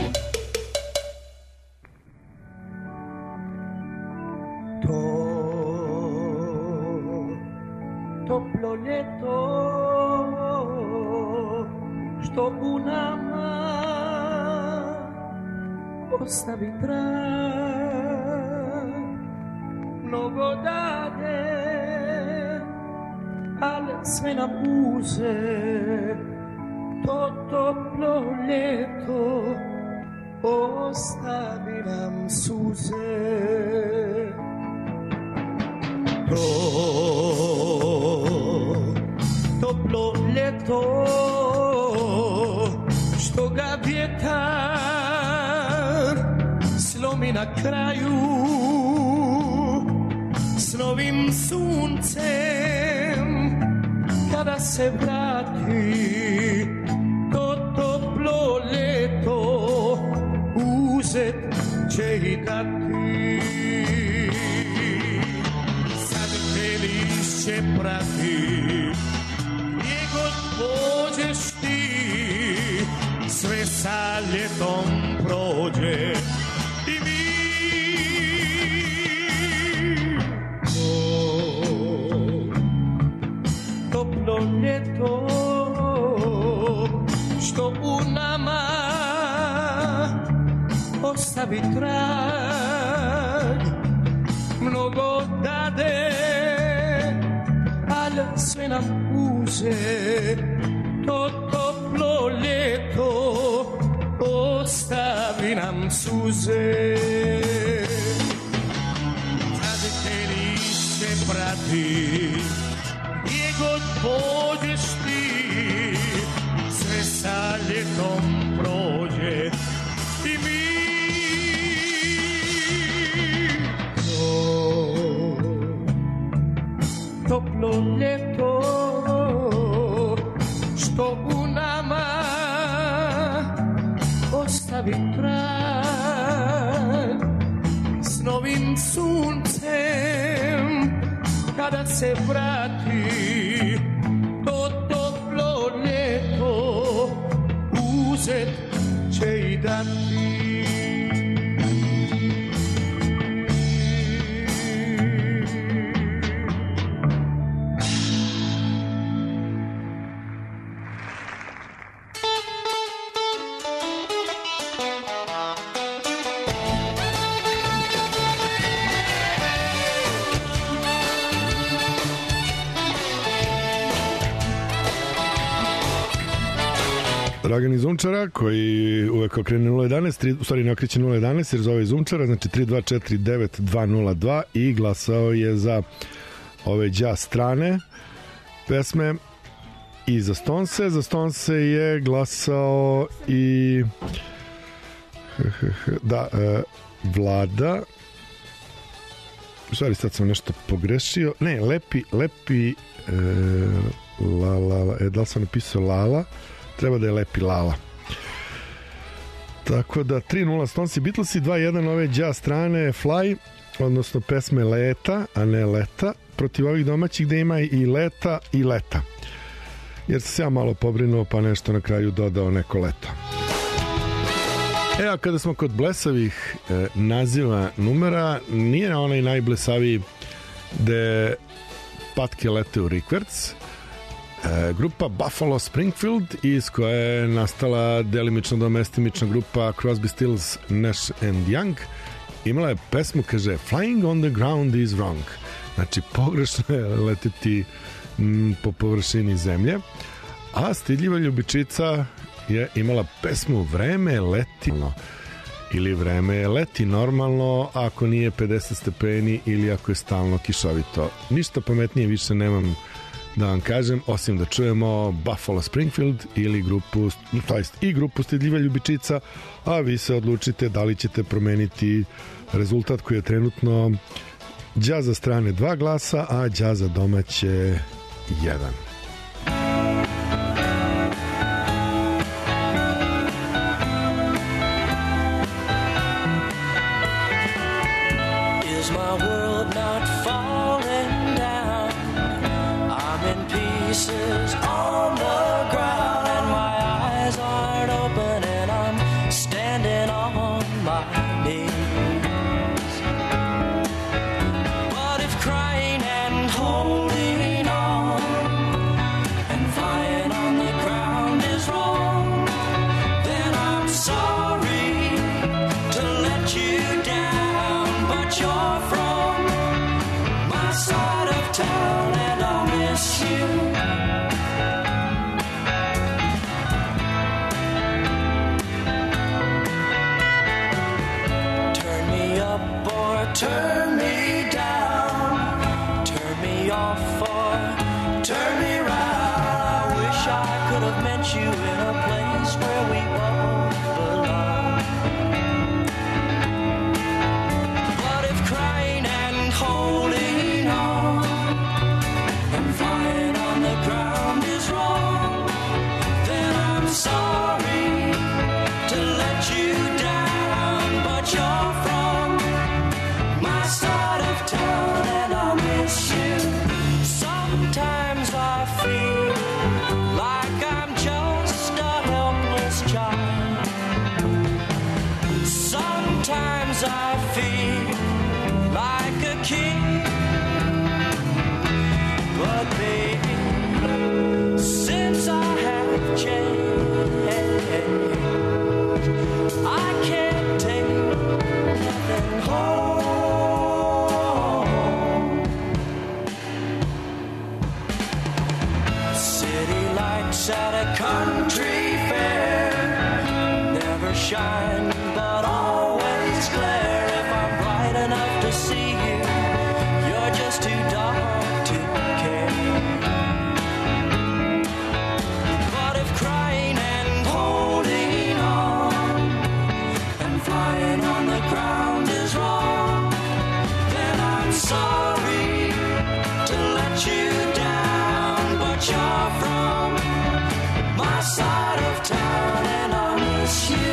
Toplo ljeto, što u nama ostavi trag. Mnogo dade, ali sve nam uze. To toplo ljeto ostavi nam suze. Toplo ljeto, što ga vjetar slomi na kraju, s novim suncem kada se vrati. To toplo ljeto uzet će i dati. Lišće prati, gdje god pođeš ti, sve sa ljetom prođe i mi. Toplo ljeto, što u nama ostavi trag, mnogo dade, ali sve nam uze. To toplo ljeto ostavi nam suze. Kad te lišće prati, gdje god pođeš ti, sve sa ljetom prođe i mi. Toplo ljeto, što u nama ostavi trag, s novim suncem kada se vrati. To toplo ljeto uzet će i dati. Dragan iz Umčara, koji uvek okrene 011, u stvari ne okreće 011 jer zove iz Umčara, znači 3249-202 i glasao je za ove jazz strane pesme i za Stonese. Za Stonese je glasao i Vlada. U stvari sad sam nešto pogrešio. Ne, Lepi da li sam napisao Lala? treba da je lepi lala. Tako da 3-0 Stonesi Beatlesi, 2-1 ove jazz strane Fly, odnosno pesme Leta, a ne Leta, protiv ovih domaćih gde ima i Leta i Leta. Jer sam se ja malo pobrinuo pa nešto na kraju dodao neko leto. A kada smo kod blesavih naziva numera, nije onaj najblesaviji gde patke lete u rikverc. Grupa Buffalo Springfield, iz koje je nastala delimično domestimična grupa Crosby, Stills, Nash and Young, imala je pesmu, kaže Flying on the ground is wrong. Znači pogrešno je leteti po površini zemlje. A stidljiva ljubičica je imala pesmu Vreme leti ili Vreme leti normalno ako nije 50 stepeni ili ako je stalno kišovito. Ništa pametnije više nemam da vam kažem, osim da čujemo Buffalo Springfield ili grupu, to jest i grupu Stidljiva ljubičica, a vi se odlučite da li ćete promeniti rezultat koji je trenutno džaza strane 2 glasa, a džaza domaće 1. On the ground and my eyes aren't open and I'm standing on my knees. But if crying and holding on and flying on the ground is wrong, then I'm sorry to let you down. But you're from my side of town and I'll miss you. Turn me down, turn me off or turn me round. I wish I could have met you in a place where we both belong. But if crying and holding on and flying on the ground is wrong, then I'm sorry to let you down. But you're from my side of town and I'll miss you. Sometimes I feel like I'm just a helpless child. Sometimes I feel like a king. But baby, since I have changed, I can't take nothing home. At a country fair, never shine but always glare. If I'm bright enough to see you, you're just too dark to care. But if crying and holding on and flying on the ground is wrong, then I'm sorry to let you down. But you're from my side of town and I'll miss you.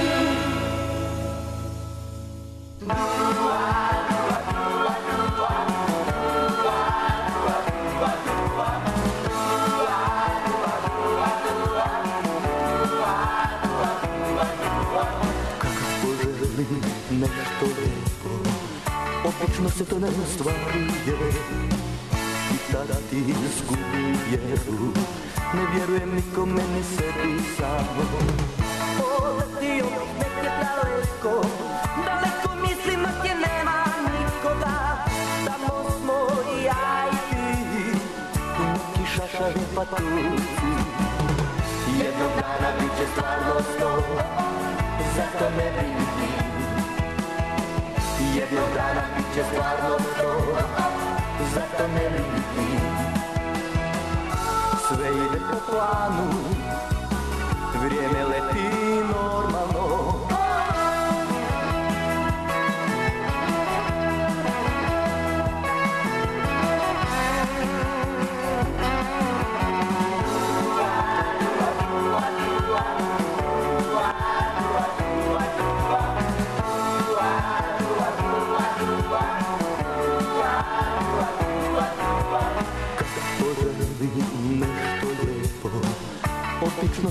Nešto lepo, obično se to ne ostvaruje i tada ti izgubi vjeru. Ne vjerujem nikome ni sebi samo. Odletio bih neke daleko, daleko mislim ak je nema nikoga. Tamo smo i ja i ti, neki šašavi patuci. Jednog dana bit će stvarnost to, zato ne vidim. Jednog dana bit će stvarnost to, zato ne vidim. Sve ide po planu, vrijeme leti normalno.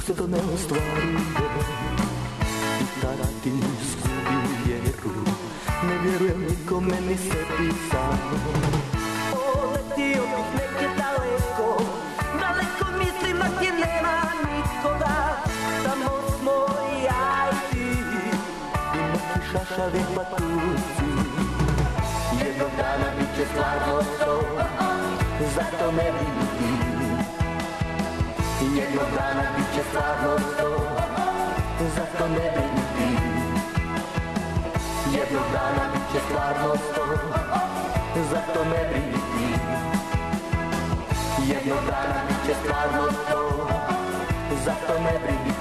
se to ne ostvaruje i tada ti izgubi vjeru. Ne vjerujem nikome ni sebi samo. Letio bih negdje daleko, daleko mislim a gdje nema nikoga. Samo smo ja i ti i neki šašavi patuci. Jednog dana bit će stvarno to, zato ne vidim. Jednog dana bit će stvarno to, zato ne vidim. Jednog dana bit će stvarno to, zato ne vidim. Jednog dana bit će stvarno to, zato ne vidim.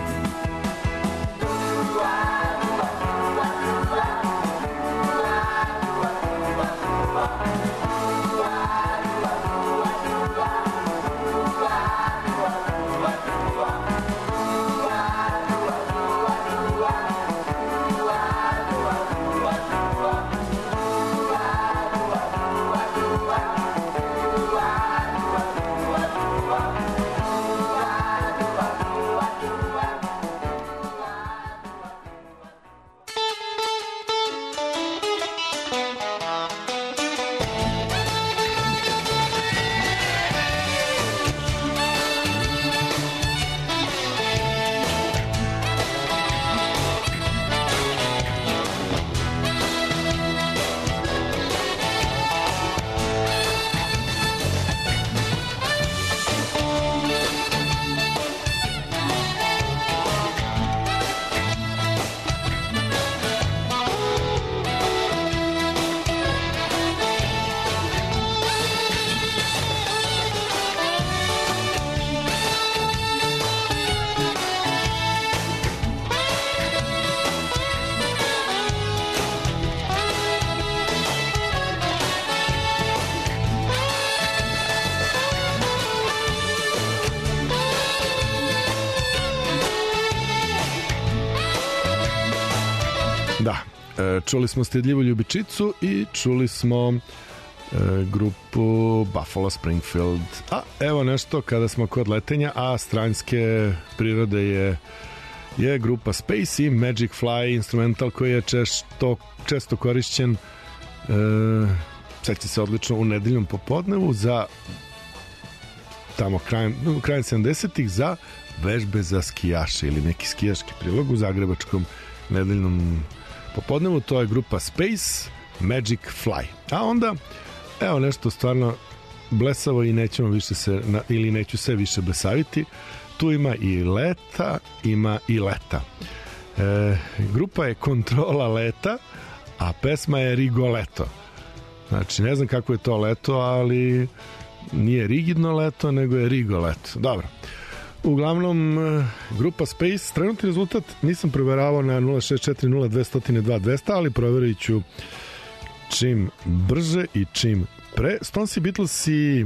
Da, čuli smo Stidljivu ljubičicu i čuli smo grupu Buffalo Springfield. A evo nešto kada smo kod letenja, a stranjske prirode je grupa Space i Magic Fly, instrumental koji je često korišćen, seća se odlično, u nedeljnom popodnevu za tamo krajem 70-ih za vežbe za skijaše ili neki skijaški prilog u zagrebačkom nedeljnom popodnevu. To je grupa Space, Magic Fly. A onda evo nešto stvarno blesavo i nećemo više ili neću se više blesaviti. Tu ima i leta, ima i leta. Grupa je Kontrola leta, a pesma je Rigoleto. Znači, ne znam kako je to leto, ali nije rigidno leto, nego je Rigoleto. Dobro. Uglavnom, grupa Space, trenutni rezultat nisam proveravao na 064-02-200-200, ali proverit ću čim brže i čim pre. Stones i Beatlesi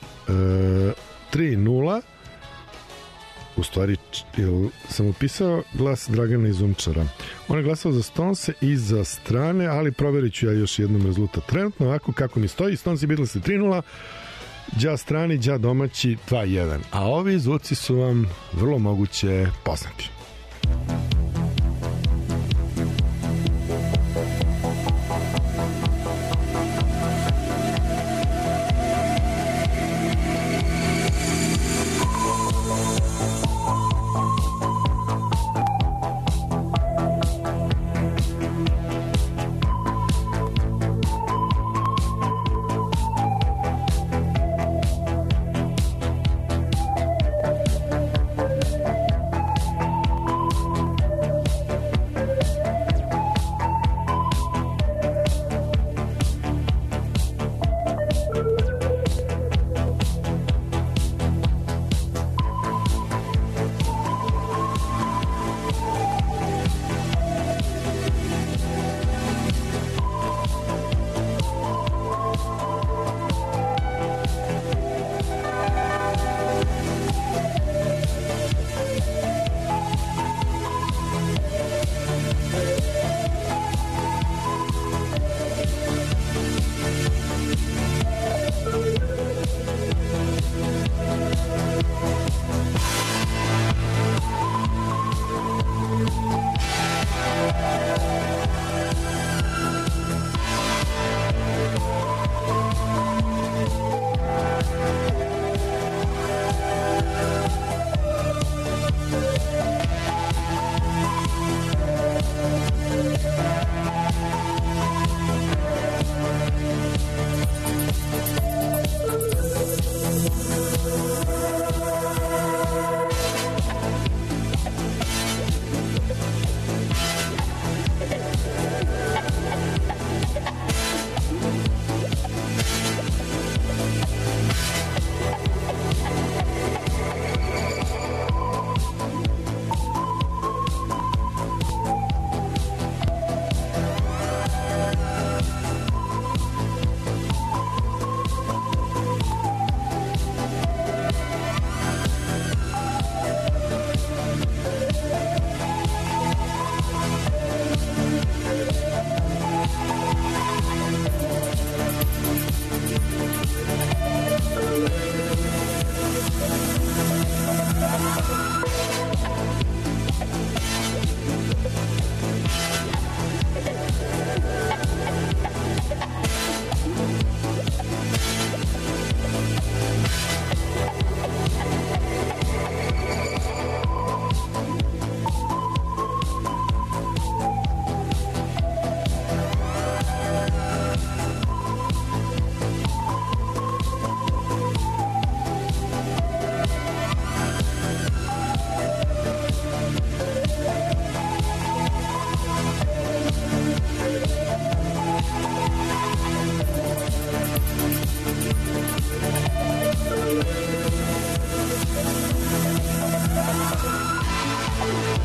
3-0. U stvari, sam upisao glas Dragana iz Umčara. On je glasao za Stonese i za strane, ali proverit ću ja još jednom rezultat. Trenutno, ovako kako mi stoji, Stones i Beatlesi 3-0, đa strani, đa domaći 2-1. A ovi zvuci su vam vrlo moguće poznati.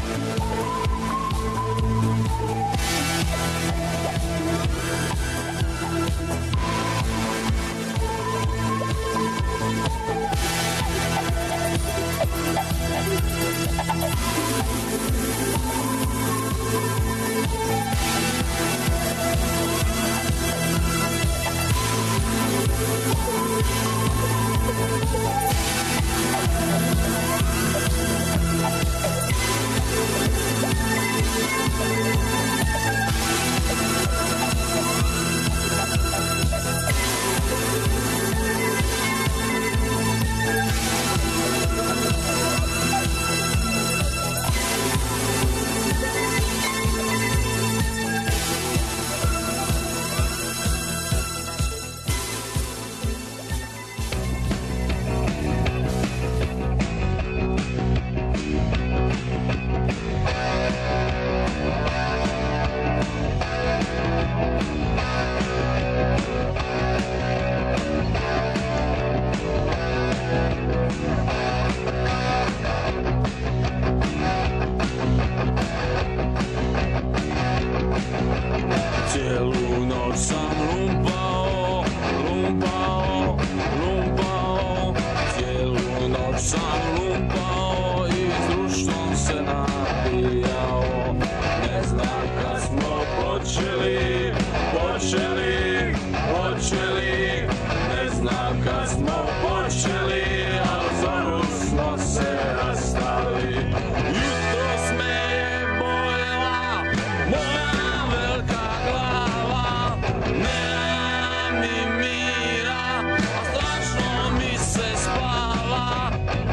Cijelu noć sam lumpao, lumpao, lumpao. Cijelu noć sam lumpao i s društvom se napijao. Ne znam kad smo počeli, počeli, počeli. Ne znam kad smo počeli, ali zoru smo se rastali. Jutros me je bojela moja velika glava. Nema mi mira, a strašno mi se spava.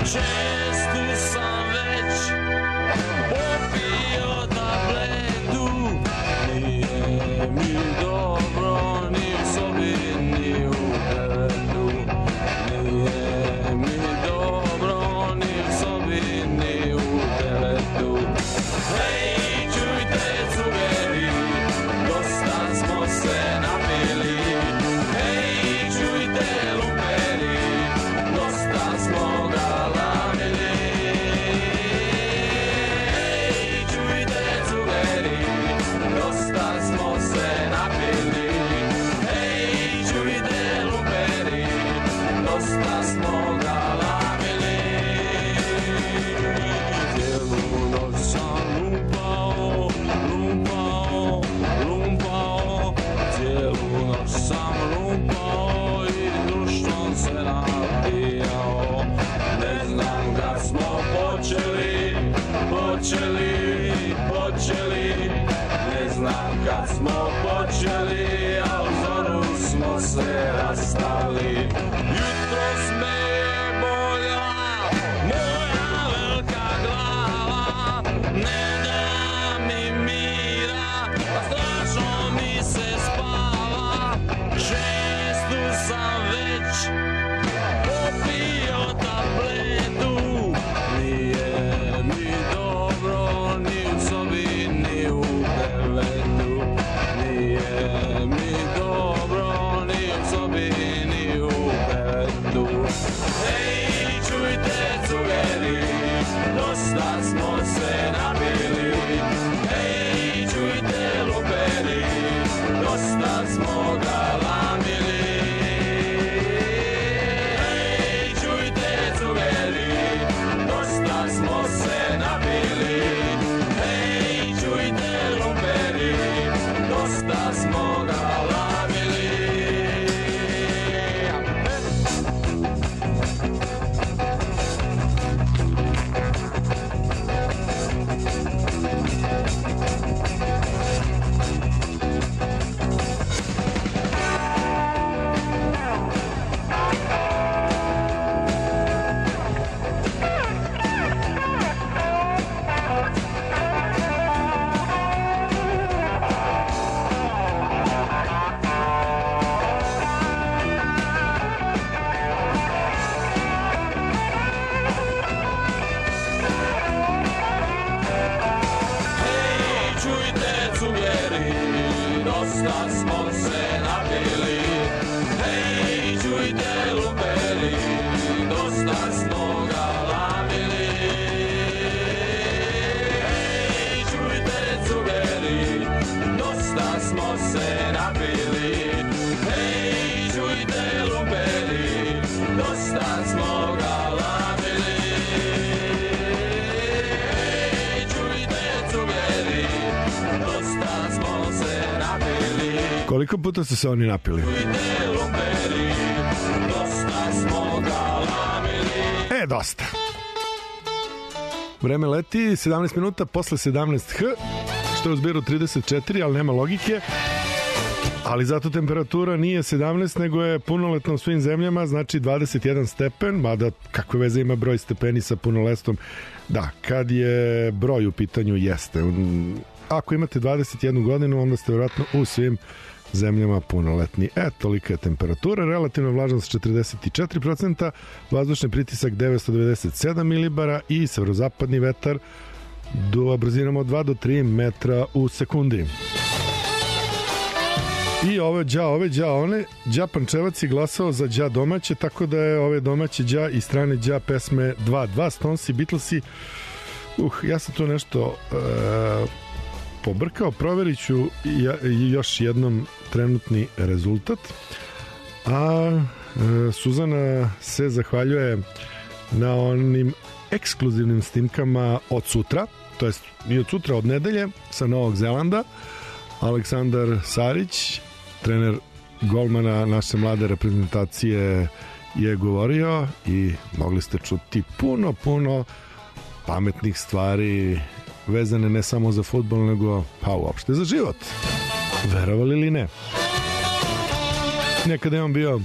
Često sam već popio tabletu. Nije mi dobro ni u sobi, ni u krevetu. Nije mi dobro ni u sobi, ni u krevetu. Hej, čujte cugeri, dosta smo se napili. Hej, čujte luperi, dosta smo galamili. Hej, čujte cugeri, dosta smo se napili. Hej, čujte luperi, dosta smo galamili. Cijelu noć sam lumpao, lumpao, lumpao. Cijelu noć sam lumpao i društvom se napijao. Ne znam kad smo počeli, počeli, počeli. Ne znam kad smo počeli, a u zoru smo se rastali. Jutros me je boljela moja velika glava. Ne da mi mira, a strašno mi se spava. Često sam već popio tabletu. Nije mi dobro ni u sobi, ni u krevetu. Nije mi dobro ni u sobi, ni u krevetu. Hej, čujte cugeri, dosta smo se napili. Hej, čujte luperi, dosta smo galamili. Hej, čujte cugeri, dosta smo se napili. Hej, čujte luperi, dosta smo galamili. Hej, čujte cugeri, dosta smo se napili. Hej, čujte luperi, dosta smo galamili. se napili. Hej, čujte lumperi, dosta smo galamili. Hej, čujte cugeri, dosta smo se napili. Koliko puta su se oni napili? Čujte lumperi, dosta smo galamili. Dosta. Vreme leti, 17 minuta posle 17h, što je u zbiru 34, ali nema logike. Ali zato temperatura nije 17, nego je punoletna u svim zemljama, znači 21 stepen, mada kakve veze ima broj stepeni sa punoletstvom? Da, kad je broj u pitanju, jeste. Ako imate 21 godinu, onda ste vjerojatno u svim zemljama punoletni. Tolika je temperatura, relativna vlažnost 44%, vazdušni pritisak 997 milibara i severozapadni vetar do brzinom od 2 do 3 metra u sekundi. I ove đa one, đa Pančevac je glasao za đa domaće, tako da je ove domaće đa i strane đa pesme 2-2, Stonesi, Beatlesi. Ja sam tu nešto pobrkao, proverit ću još jednom trenutni rezultat. A Suzana se zahvaljuje na onim ekskluzivnim snimkama od sutra, to jest i od sutra, od nedelje, sa Novog Zelanda. Aleksandar Sarić, trener golmana naše mlade reprezentacije, je govorio i mogli ste čuti puno pametnih stvari vezane ne samo za fudbal, nego pa uopšte za život. Verovali ili ne? Nekada je on bio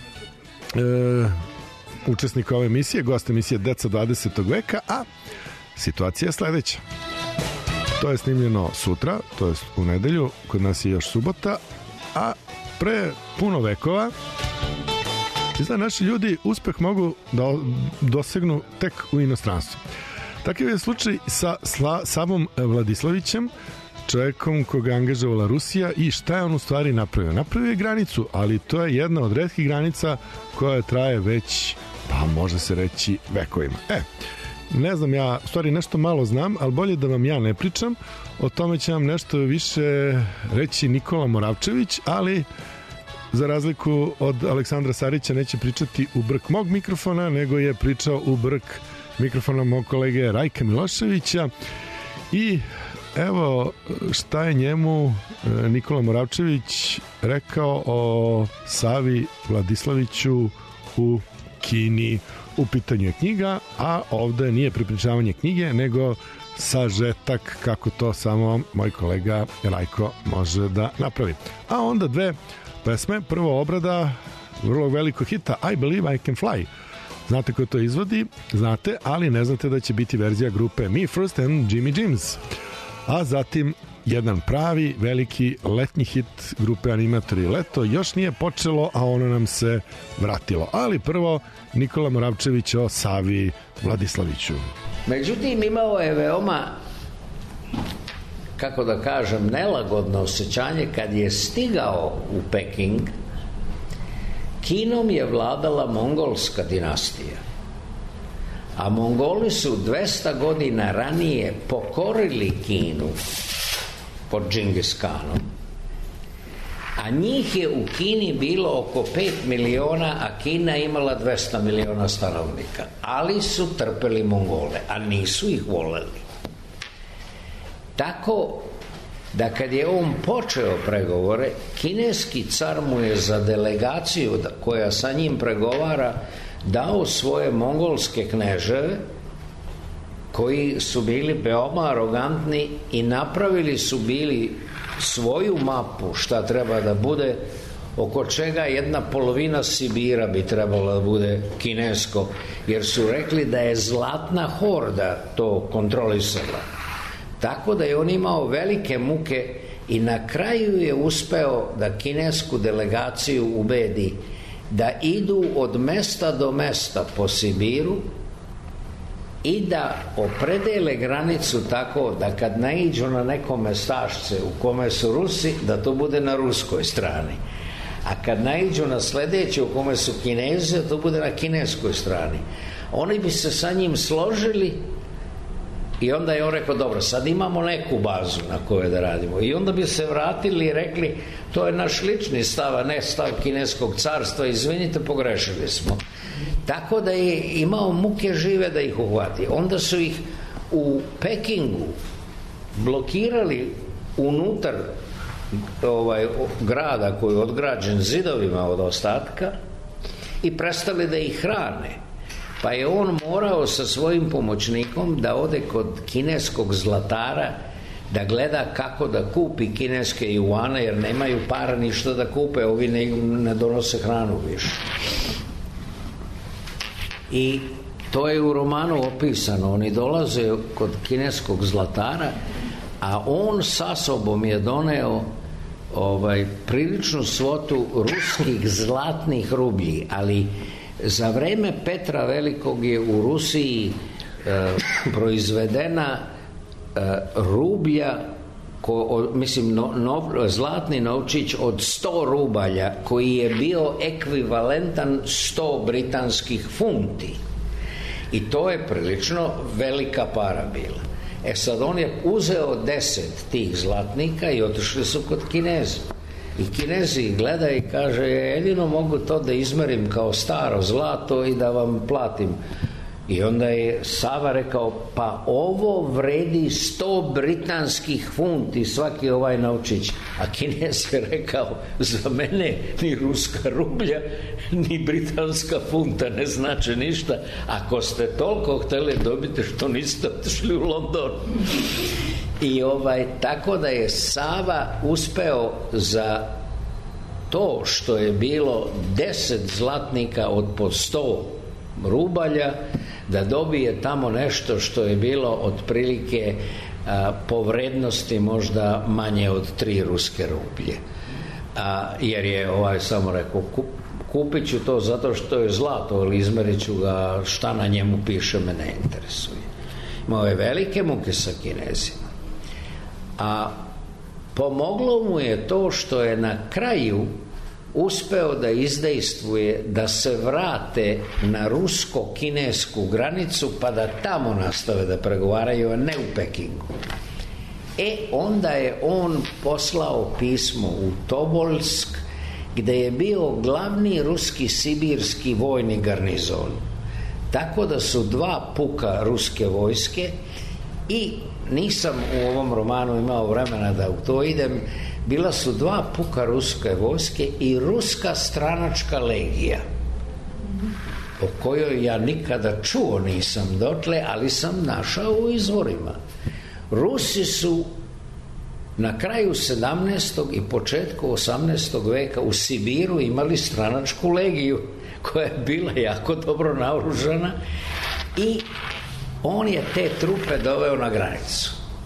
učesnik ove emisije, gost emisije Deca 20. veka, a situacija je sledeća. To je snimljeno sutra, to je u nedelju, kod nas je još subota, a pre puno vekova naši ljudi uspeh mogu da dosegnu tek u inostranstvu. Takav je slučaj sa Savom Vladislavićem, čovjekom koga angažovala Rusija, i šta je on u stvari napravio? Napravio je granicu, ali to je jedna od retkih granica koja traje već, pa može se reći, vekovima. Ne znam, ja u stvari nešto malo znam, ali bolje da vam ja ne pričam. O tome će vam nešto više reći Nikola Moravčević, ali za razliku od Aleksandra Sarića neće pričati u brk mog mikrofona, nego je pričao u brk mikrofona mog kolege Rajka Miloševića. I evo šta je njemu Nikola Moravčević rekao o Savi Vladislaviću u Kini. U pitanju je knjiga, a ovde nije prepričavanje knjige, nego sažetak kako to samo moj kolega Rajko može da napravi. A onda dve pesme, prvo obrada vrlo velikog hita I Believe I Can Fly. Znate ko to izvodi? Znate, ali ne znate da će biti verzija grupe Me First and Jimmy Jims. A zatim jedan pravi veliki letnji hit grupe Animatori. Leto još nije počelo, a ono nam se vratilo. Ali prvo Nikola Moravčević o Savi Vladislaviću. Međutim, imao je veoma, kako da kažem, nelagodno osjećanje kad je stigao u Peking. Kinom je vladala mongolska dinastija, a Mongoli su 200 godina ranije pokorili Kinu pod Džingis Kanom, a njih je u Kini bilo oko 5 miliona, a Kina imala 200 miliona stanovnika, ali su trpeli Mongole, a nisu ih voleli. Tako da kad je on počeo pregovore, kineski car mu je za delegaciju koja sa njim pregovara dao svoje mongolske kneževe, koji su bili veoma arogantni i napravili su bili svoju mapu šta treba da bude, oko čega jedna polovina Sibira bi trebala da bude kinesko, jer su rekli da je Zlatna horda to kontrolisala. Tako da je on imao velike muke i na kraju je uspeo da kinesku delegaciju ubedi da idu od mesta do mesta po Sibiru i da opredele granicu tako da kad naiđu na neko mestašce u kome su Rusi, da to bude na ruskoj strani. A kad naiđu na sledeće u kome su Kinezi, da to bude na kineskoj strani. Oni bi se sa njim složili I onda je on rekao, dobro, sad imamo neku bazu na kojoj da radimo. I onda bi se vratili i rekli, to je naš lični stav, a ne stav kineskog carstva, izvinite, pogrešili smo. Tako da je imao muke žive da ih uhvati. Onda su ih u Pekingu blokirali unutar grada koji je odgrađen zidovima od ostatka i prestali da ih hrane. Pa je on morao sa svojim pomoćnikom da ode kod kineskog zlatara da gleda kako da kupi kineske juane, jer nemaju para ništa da kupe, ovi ne donose hranu više. I to je u romanu opisano. Oni dolaze kod kineskog zlatara, a on sa sobom je doneo priličnu svotu ruskih zlatnih rublji, ali za vreme Petra Velikog je u Rusiji proizvedena rublja, zlatni novčić od 100 rubalja koji je bio ekvivalentan 100 britanskih funti. I to je prilično velika para bila. Sad on je uzeo 10 tih zlatnika i otišli su kod Kineza. I Kinezi gleda i kaže, jedino mogu to da izmerim kao staro zlato i da vam platim. I onda je Sava rekao, pa ovo vredi 100 britanskih funti svaki ovaj novčić. A Kinez je rekao, za mene ni ruska rublja ni britanska funta ne znače ništa. Ako ste toliko hteli dobiti, što niste otišli u London. I tako da je Sava uspeo za to što je bilo 10 zlatnika od po 100 rubalja da dobije tamo nešto što je bilo otprilike po vrednosti možda manje od 3 ruske rublje. Jer je samo rekao, kupit ću to zato što je zlato, ali izmerit ću ga, šta na njemu piše me ne interesuje. Imao je velike muke sa Kinezima. A pomoglo mu je to što je na kraju uspeo da izdejstvuje da se vrate na rusko-kinesku granicu pa da tamo nastave da pregovaraju, a ne u Pekingu. Onda je on poslao pismo u Tobolsk, gde je bio glavni ruski sibirski vojni garnizon. Tako da su 2 puka ruske vojske, i nisam u ovom romanu imao vremena da u to idem, bila su 2 puka ruske vojske i ruska stranačka legija, o kojoj ja nikada čuo nisam dotle, ali sam našao u izvorima. Rusi su na kraju 17. i početku 18. veka u Sibiru imali stranačku legiju koja je bila jako dobro naoružana i on je te trupe doveo na granicu.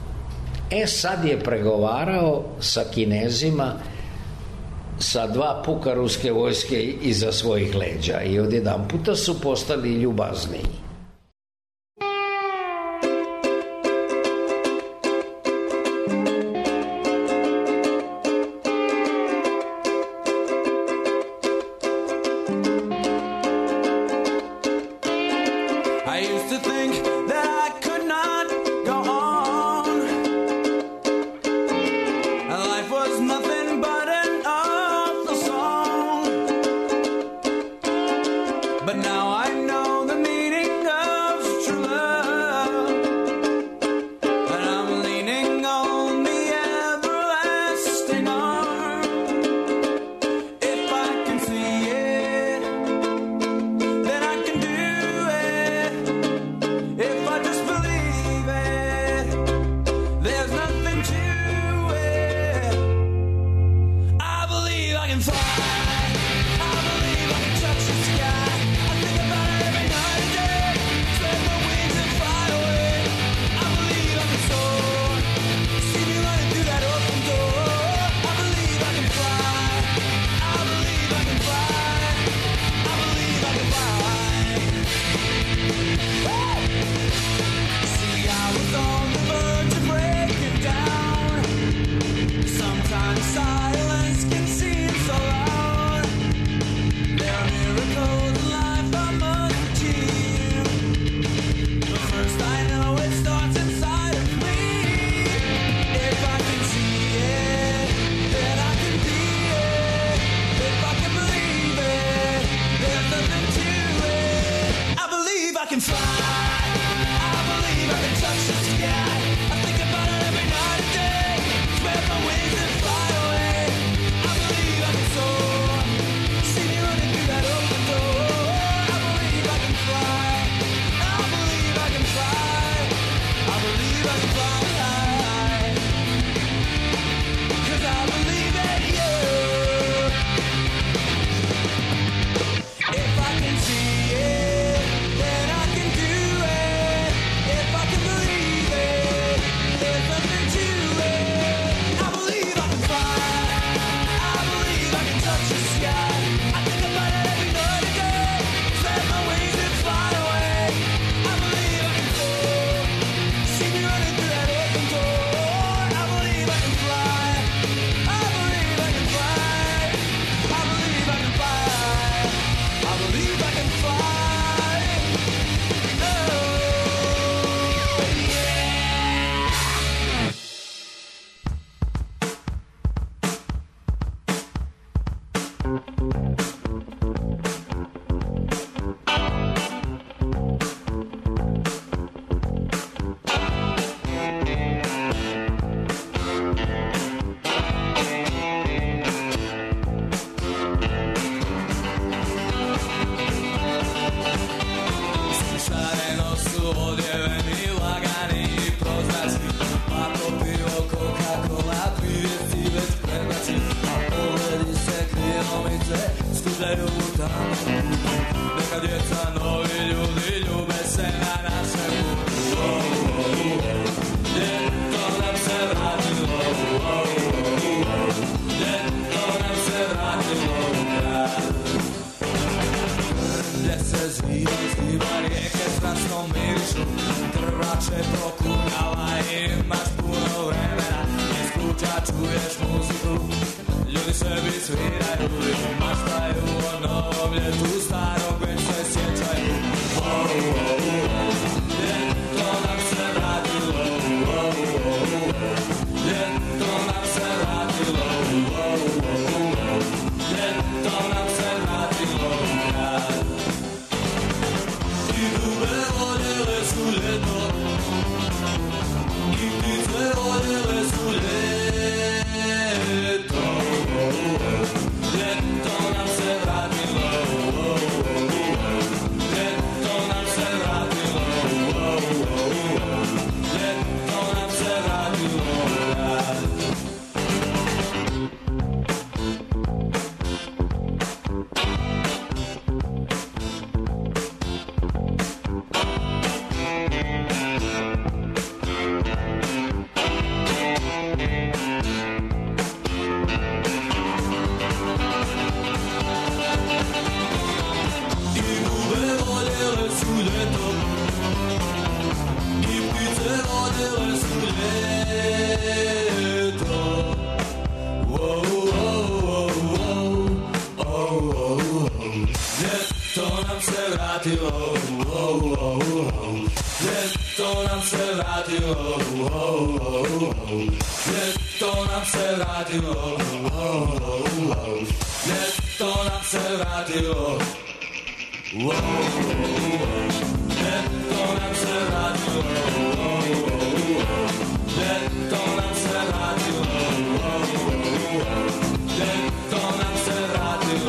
Sad je pregovarao sa Kinezima sa 2 puka ruske vojske iza svojih leđa i odjedan puta su postali ljubazniji. But now I know the meaning Šareno su odjeveni, lagani i prozračni. Ako pivo, Coca-Cola, privijesti već prebači. A pogledi se krinomice skudaju u tamo. Neka djeca, novi ljudi, ljube se na našem putu. Ljeto nam se vratilo, ljeto nam se vratilo u grad. Gdje se zviva rijeke strašno mirišu, trvače prokunjava i imaš puno vremena. Iz kuća čuješ muziku, ljudi sebi sviraju i maštaju o novom ljetu, starog već se sjećaju. Ljeto nam se vratilo, ljeto nam se vratilo, ljeto nam se vratilo u grad. I ljube voljele su ljeto, i ptice voljele su ljeto. Ljeto nam se vratilo, ljeto nam se vratilo, ljeto nam se vratilo u grad. Ljeto nam se vratilo, ljeto nam se vratilo, ljeto nam se vratilo, ljeto nam se vratilo, ljeto nam se vratilo, ljeto nam se vratilo,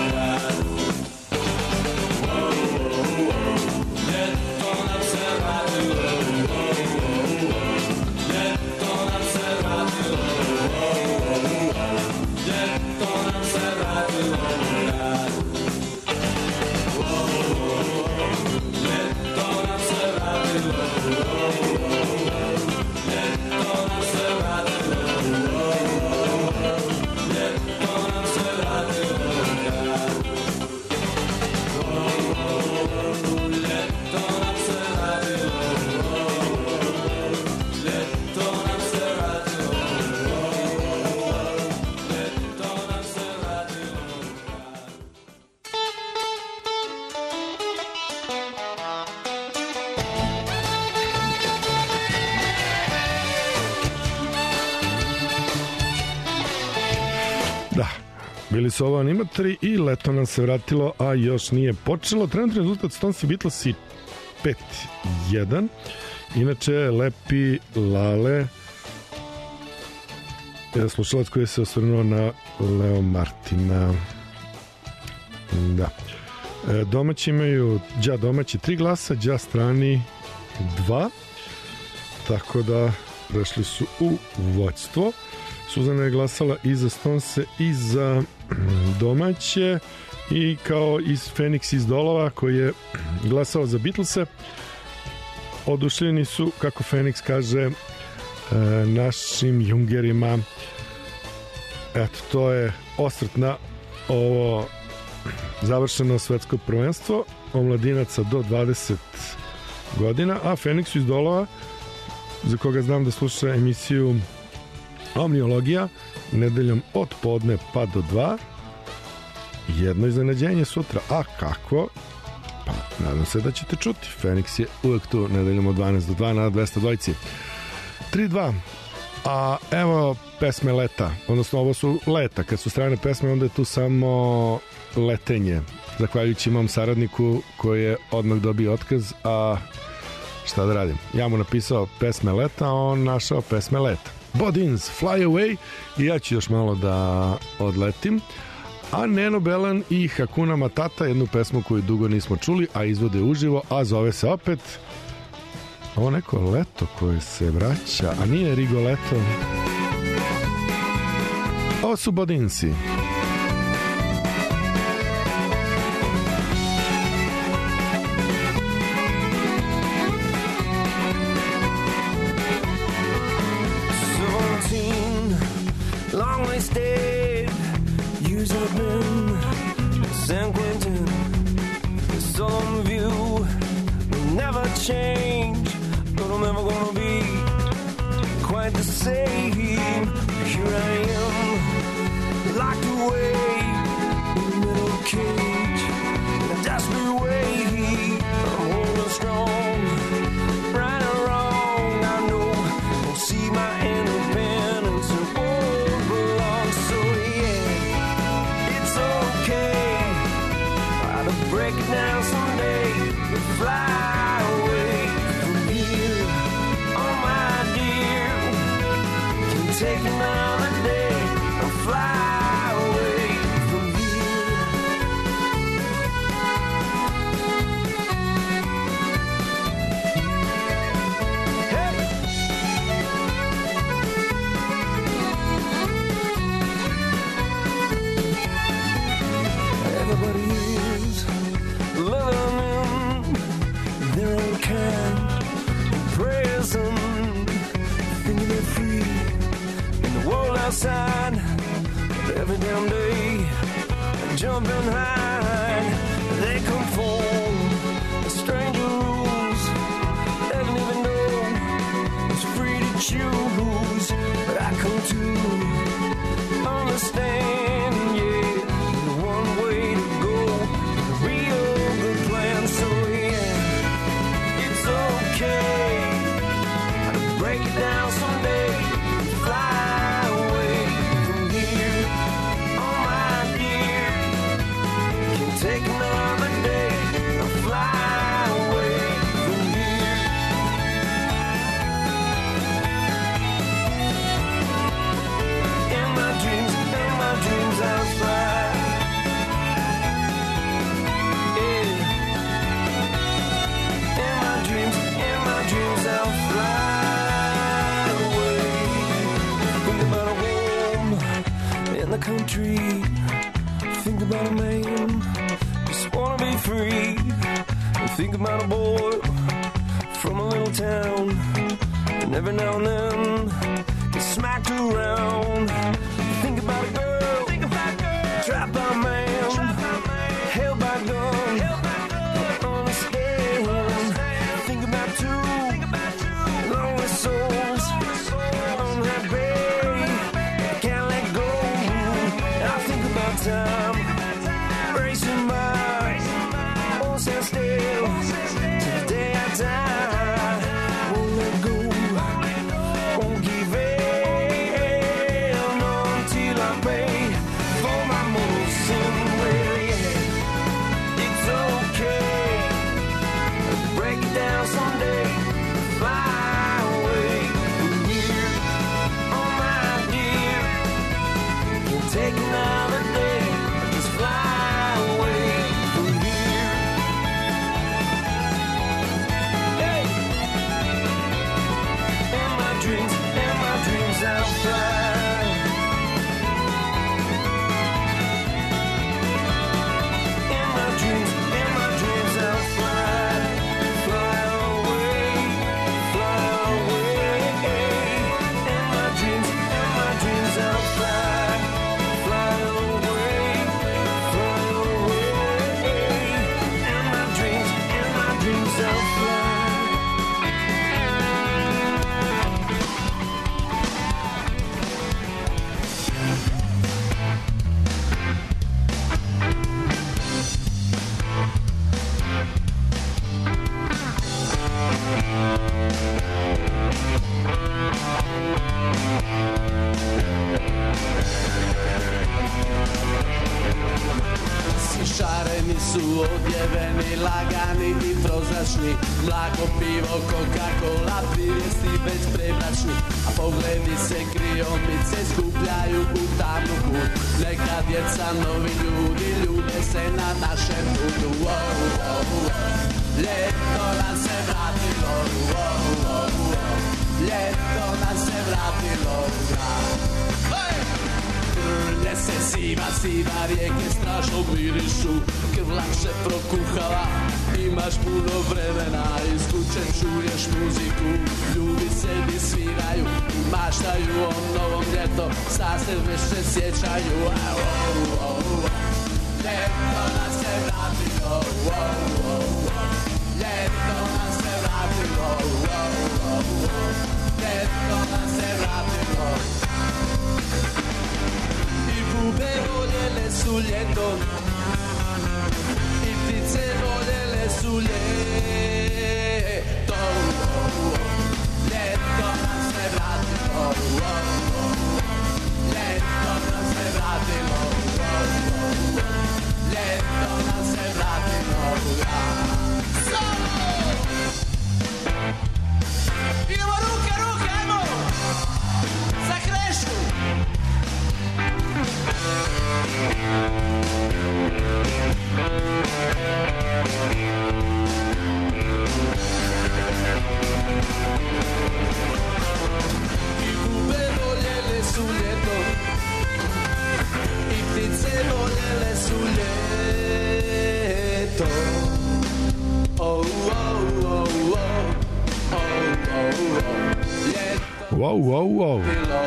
Bili su ovo animatori i leto nam se vratilo, a još nije počelo. Trenutni rezultat Stones i Beatlesi 5-1. Inače, Lepi Lale, slušalac koji se osvrnuo na Leo Martina. Da. Domaći imaju Đa domaći 3 glasa, Đa strani 2. Tako da prešli su u vođstvo. Suzana je glasala i za Stonese i za domaće, i kao iz Fenix iz Dolova koji je glasao za Beatlese. Oduševljeni su, kako Fenix kaže, našim jungerima. Eto, to je osvrt na ovo završeno svetsko prvenstvo omladinaca do 20 godina, a Fenixu iz Dolova, za koga znam da sluša emisiju Omniologija, nedeljom od podne pa do 2, jedno iznenađenje sutra. A kako? Pa nadam se da ćete čuti. Fenix je uvek tu nedeljom od 12 do 2 na 202. 3-2 A evo pesme leta, odnosno ovo su leta, kad su strane pesme onda je tu samo letenje, zahvaljujući mom saradniku koji je odmah dobio otkaz, a šta da radim, ja mu napisao pesme leta, a on našao pesme leta. Bodins, Fly Away, i ja ću još malo da odletim, a Neno Belan i Hakuna Matata, jednu pesmu koju dugo nismo čuli, a izvode uživo, a zove se opet ovo neko leto koje se vraća, a nije Rigoletto. Ovo su Bodinsi. Long way stayed, years have been San Quentin, solemn view will never change, but I'm never gonna be quite the same. Here I am, locked away in the middle cage, in a desperate way. I'm holding strong, right or wrong, I know I'll see my independence and won't belong. So yeah, it's okay, I'll break it down someday and fly away from here. Oh my dear, can take another day and fly away from here. Hey! Everybody is living in their own kind of prison, thinking they're free in the world outside. But every damn day, jumping high, they conform to stranger rules. They don't even know it's free to choose. But I come to understand, yeah, the one way to go, the real good plan. So yeah, it's okay, I'll break it down someday, fly away from here. Oh my dear, can take another day, I'll fly away from here. In my dreams I'll fly. Yeah. In my dreams I'll fly away. Think about a home in the country. Think about a man, just wanna be free. And think about a boy from a little town, and every now and then get smacked around. Think about a girl, trapped by a man, held by a gun, understand. Think about two lonely souls on that bay, can't let go. I think about time racing by, won't stand still till the day I die. Won't let go, won't give su odjeveni, lagani i prozračni. Mlako pivo, Coca-Cola, privijesti već prebračni. A pogledi se kriomice skupljaju u tamnu kut. Neka djeca, novi ljudi, ljube se na našem putu. Wow, wow, wow. Ljeto nam se vratilo, wow, wow, wow. Ljeto nam se vratilo u grad. Grlje se siva rijeke strašnog mirišu. Krv lakše prokuhala, imaš puno vremena. Iz kuće čuješ muziku, ljudi sedi sviraju i maštaju o novom ljeto. Sad se već se sjećaju. Ljeto nam se vratilo, ljeto nam se vratilo, ljeto nam se vratilo. I bube voljele su ljeto, i ptice voljele su ljeto. Ljeto nam se vratilo, ljeto nam se vratilo, ljeto nam se vratilo. Idemo ruke, ajmo! Za Krešu! I bube voljele su ljeto, i ptice voljele su ljeto. Wow.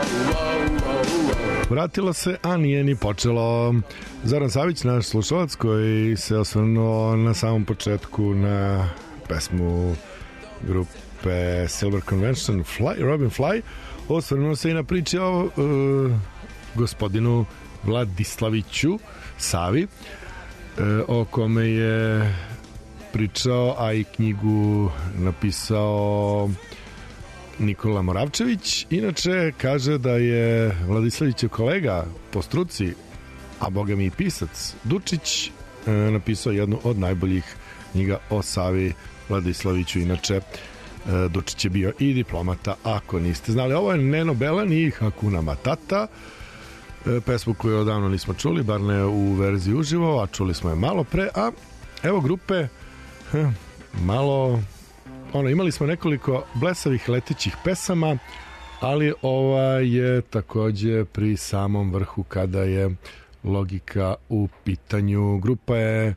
Vratilo se, a nije ni počelo. Zoran Savić, naš slušalac, koji se osvrnuo na samom početku na pesmu grupe Silver Convention Robin Fly, osvrnuo se i na priče o gospodinu Vladislaviću Savi, o kome je pričao, a i knjigu napisao Nikola Moravčević. Inače, kaže da je Vladislavićev kolega po struci, a boga mi i pisac, Dučić, napisao jednu od najboljih knjiga o Savi Vladislaviću. Inače, Dučić je bio i diplomata, ako niste znali. Ovo je Neno Belan i Hakuna Matata, pesmu koju odavno nismo čuli, bar ne u verziji uživo, a čuli smo je malo pre. A evo grupe malo... imali smo nekoliko blesavih letećih pesama, ali ova je takođe pri samom vrhu kada je logika u pitanju. Grupa je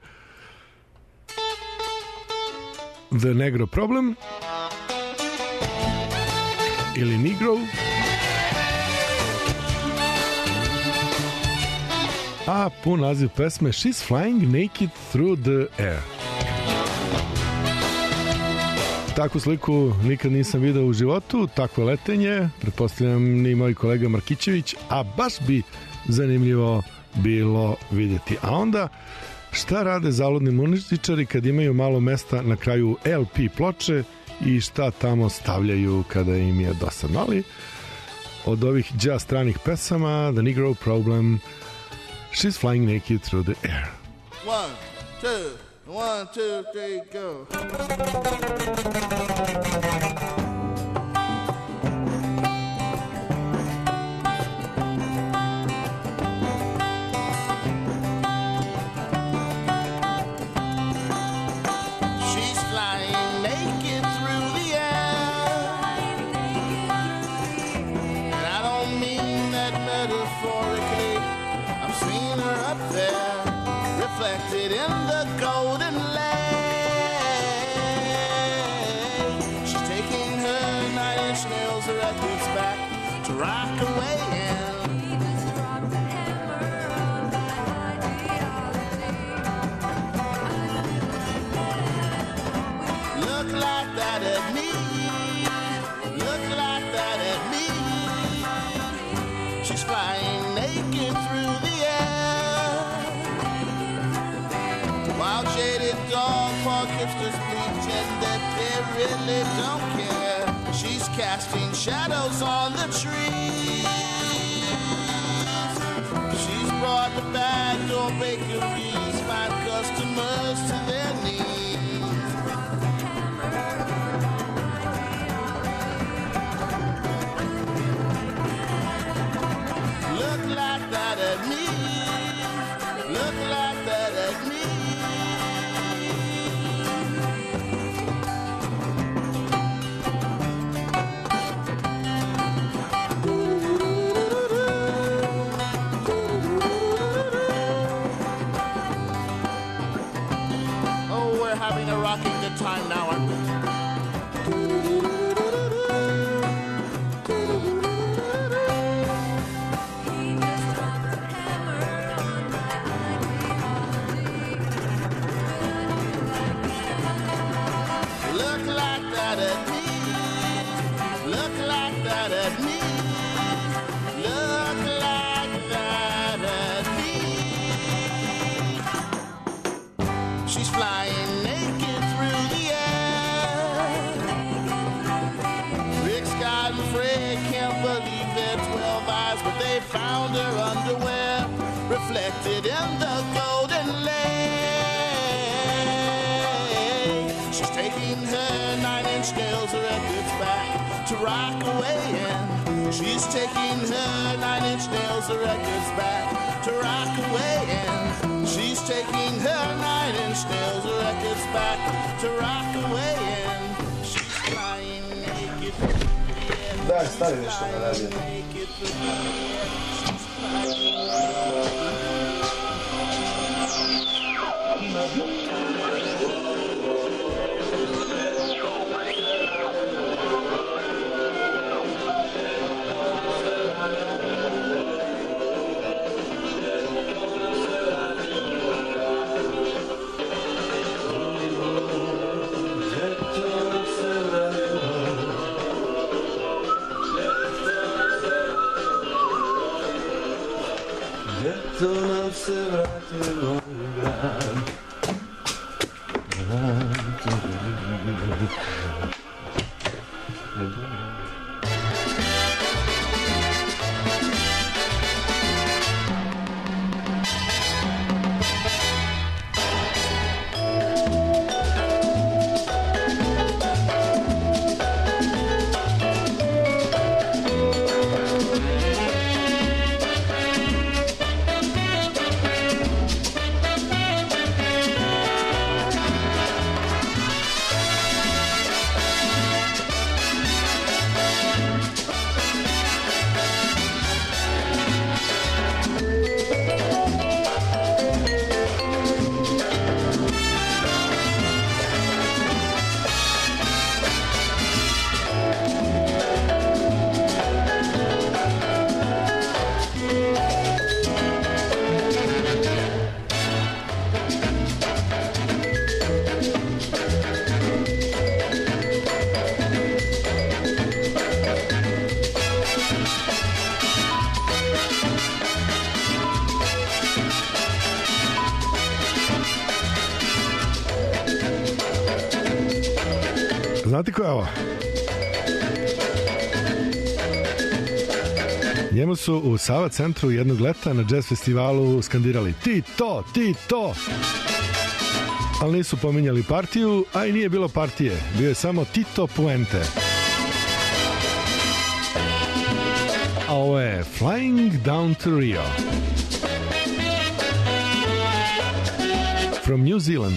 The Negro Problem ili Negro, a pun naziv pesme She's Flying Naked Through the Air. Takvu sliku nikad nisam video u životu, takvo letenje, pretpostavljam ni moj kolega Markićević, a baš bi zanimljivo bilo vidjeti. A onda, šta rade zaludni muzičari kad imaju malo mesta na kraju LP ploče i šta tamo stavljaju kada im je dosadno. Ali od ovih jazz stranih pesama, The Negro Problem, She's Flying Naked Through the Air. 1, 2, 1, 2, 3, go. Rock away look like that at me, look like that at me. She's flying naked through the air. Wild shaded dog park hipsters bleaching that they really don't care. She's casting shadows on the trees. She's brought the backdoor bakeries, fine customers found her underwear reflected in the Golden Lake. She's taking her 9-inch nails records back to rock away in. She's taking her 9-inch nails records back to rock away in. She's taking her 9-inch nails records back to rock away in. She's flying naked through the air. Daj, stavi nešto na radio. To nam se vratilo u grad. Znate ko je ovo? Njemu su u Sava centru jednog leta na jazz festivalu skandirali Tito, Tito! Ali nisu pominjali partiju, a i nije bilo partije. Bio je samo Tito Puente. A ovo je Flying Down to Rio. From New Zealand.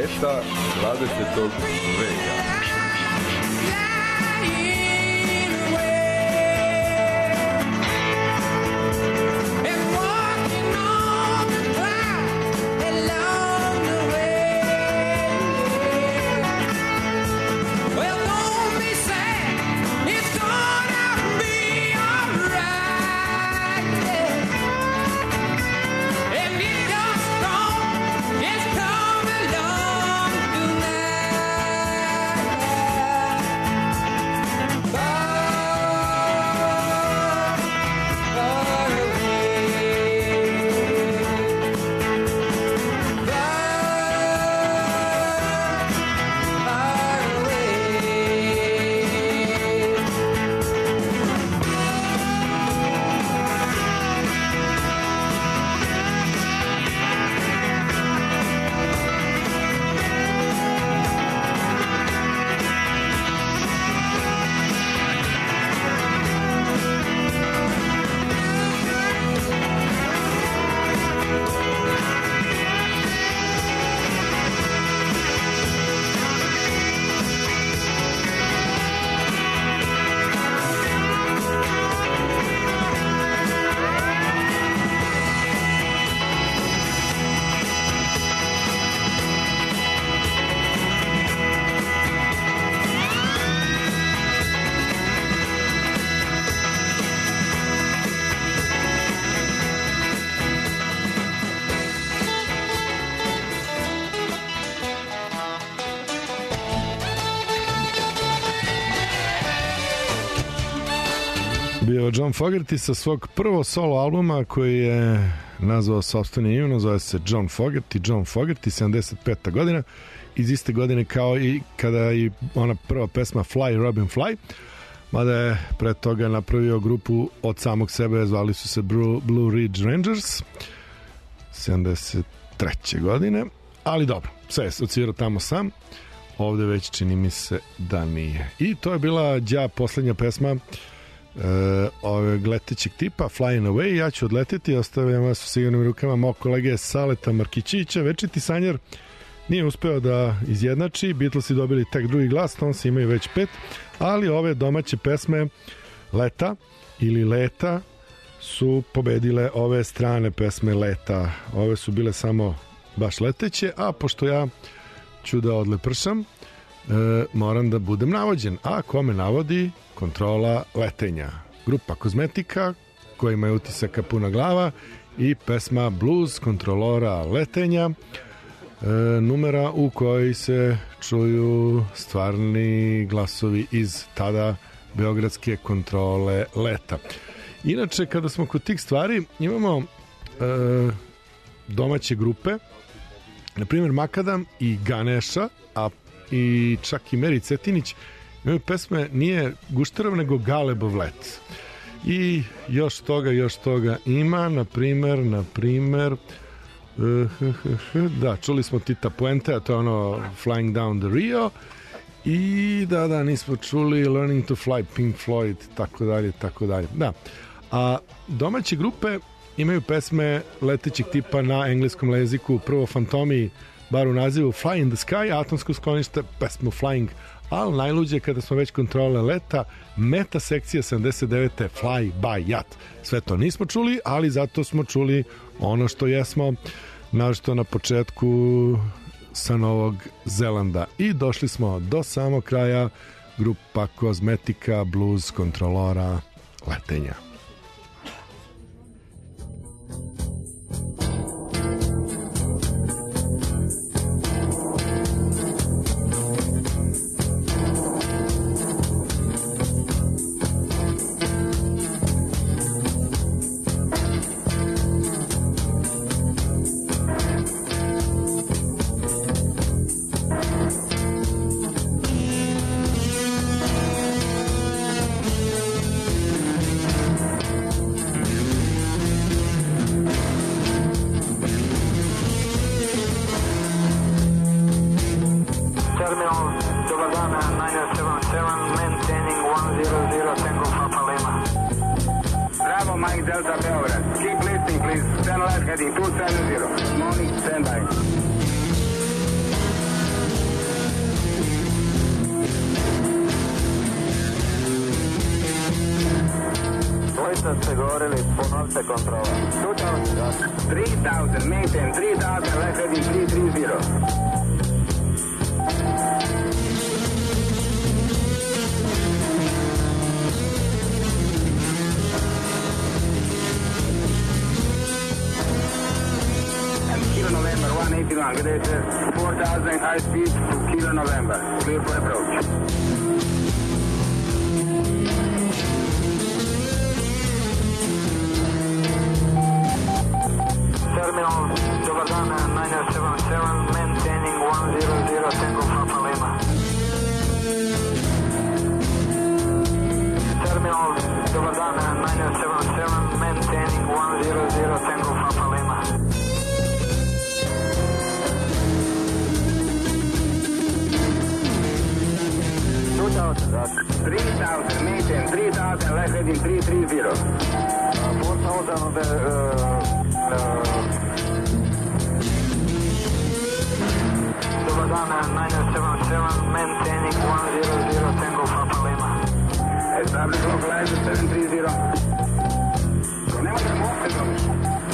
Deta 20. veka. Bio John Fogerty sa svog prvo solo albuma koji je nazvao sopstveni ime, zove se John Fogerty, 75. godina, iz iste godine kao i kada i ona prva pesma Fly, Robin Fly, mada je pre toga napravio grupu od samog sebe, zvali su se Blue Ridge Rangers, 73. godine, ali dobro, sve je odsvirao tamo sam, ovde već čini mi se da nije. I to je bila poslednja pesma ovog letećeg tipa, Flying Away. Ja ću odleteti, ostavljam vas u sigurnim rukama mog kolege Saleta Markićića. Večiti sanjar nije uspeo da izjednači, Beatlesi dobili tek drugi glas, Stonesi imaju već 5, ali ove domaće pesme Leta ili Leta su pobedile ove strane pesme Leta. Ove su bile samo baš leteće, a pošto ja ću da odlepršam, moram da budem navođen. A ko me navodi? Kontrola letenja. Grupa Kozmetika, koja ima utisaka puna glava, i pesma Blues kontrolora letenja, numera u kojoj se čuju stvarni glasovi iz tada beogradske kontrole leta. Inače, kada smo kod tih stvari, imamo domaće grupe, na primjer Makadam i Ganeša, a i čak i Meri Cetinić imaju pesme nije Gušterov nego Galebov let. I još toga ima, na primer da, čuli smo Tita Puente, a to je ono Flying Down the Rio, i da, nismo čuli Learning to Fly, Pink Floyd, tako dalje. Da. A domaće grupe imaju pesme letećeg tipa na engleskom jeziku, prvo Fantomi, bar u nazivu Fly in the Sky, Atomsko sklonište, pesmu Flying, ali najluđe kada smo već kontrole leta, meta sekcija 79. Fly by Yacht. Sve to nismo čuli, ali zato smo čuli ono što jesmo, našto na početku sa Novog Zelanda. I došli smo do samog kraja, grupa Kozmetika, blues kontrolora letenja. puta ste govorili, ponovite kontrola. 3000, maintain 3000, left heading 330. Kilo November 181, good day sir. 4000 high speed to Kilo November, clear for approach. Terminal, dobar dan, 977, maintaining 100, Tango Papa Lima. Terminal, dobar dan, 977, maintaining 100, Tango Papa Lima. 3000, maintain 3000, left heading 330. 4000, dobar dan, 977, maintaining 100, Tango Papa Lima. Establish localizer 730. Nemojte moste dobiš.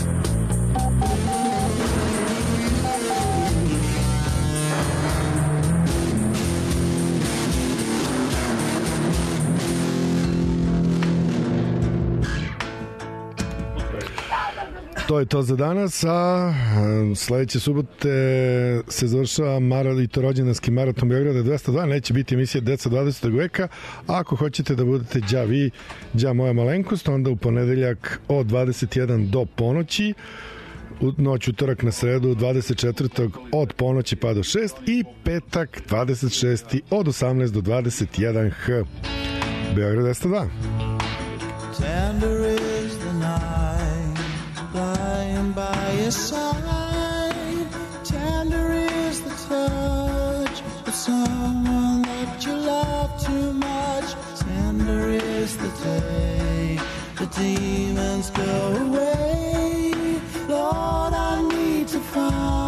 To je to za danas, a sledeće subote se završava i to rođendanski maraton Beograda 202, neće biti emisija Deca 20. veka, a ako hoćete da budete đa vi, đa moja malenkost, onda u ponedeljak od 21 do ponoći, noć utorak na sredu 24. od ponoći pa do 6 i petak 26. od 18 do 21 h. Beograd 202. Tender is the night lying by your side. Tender is the touch of someone that you love too much. Tender is the day the demons go away. Lord, I need to find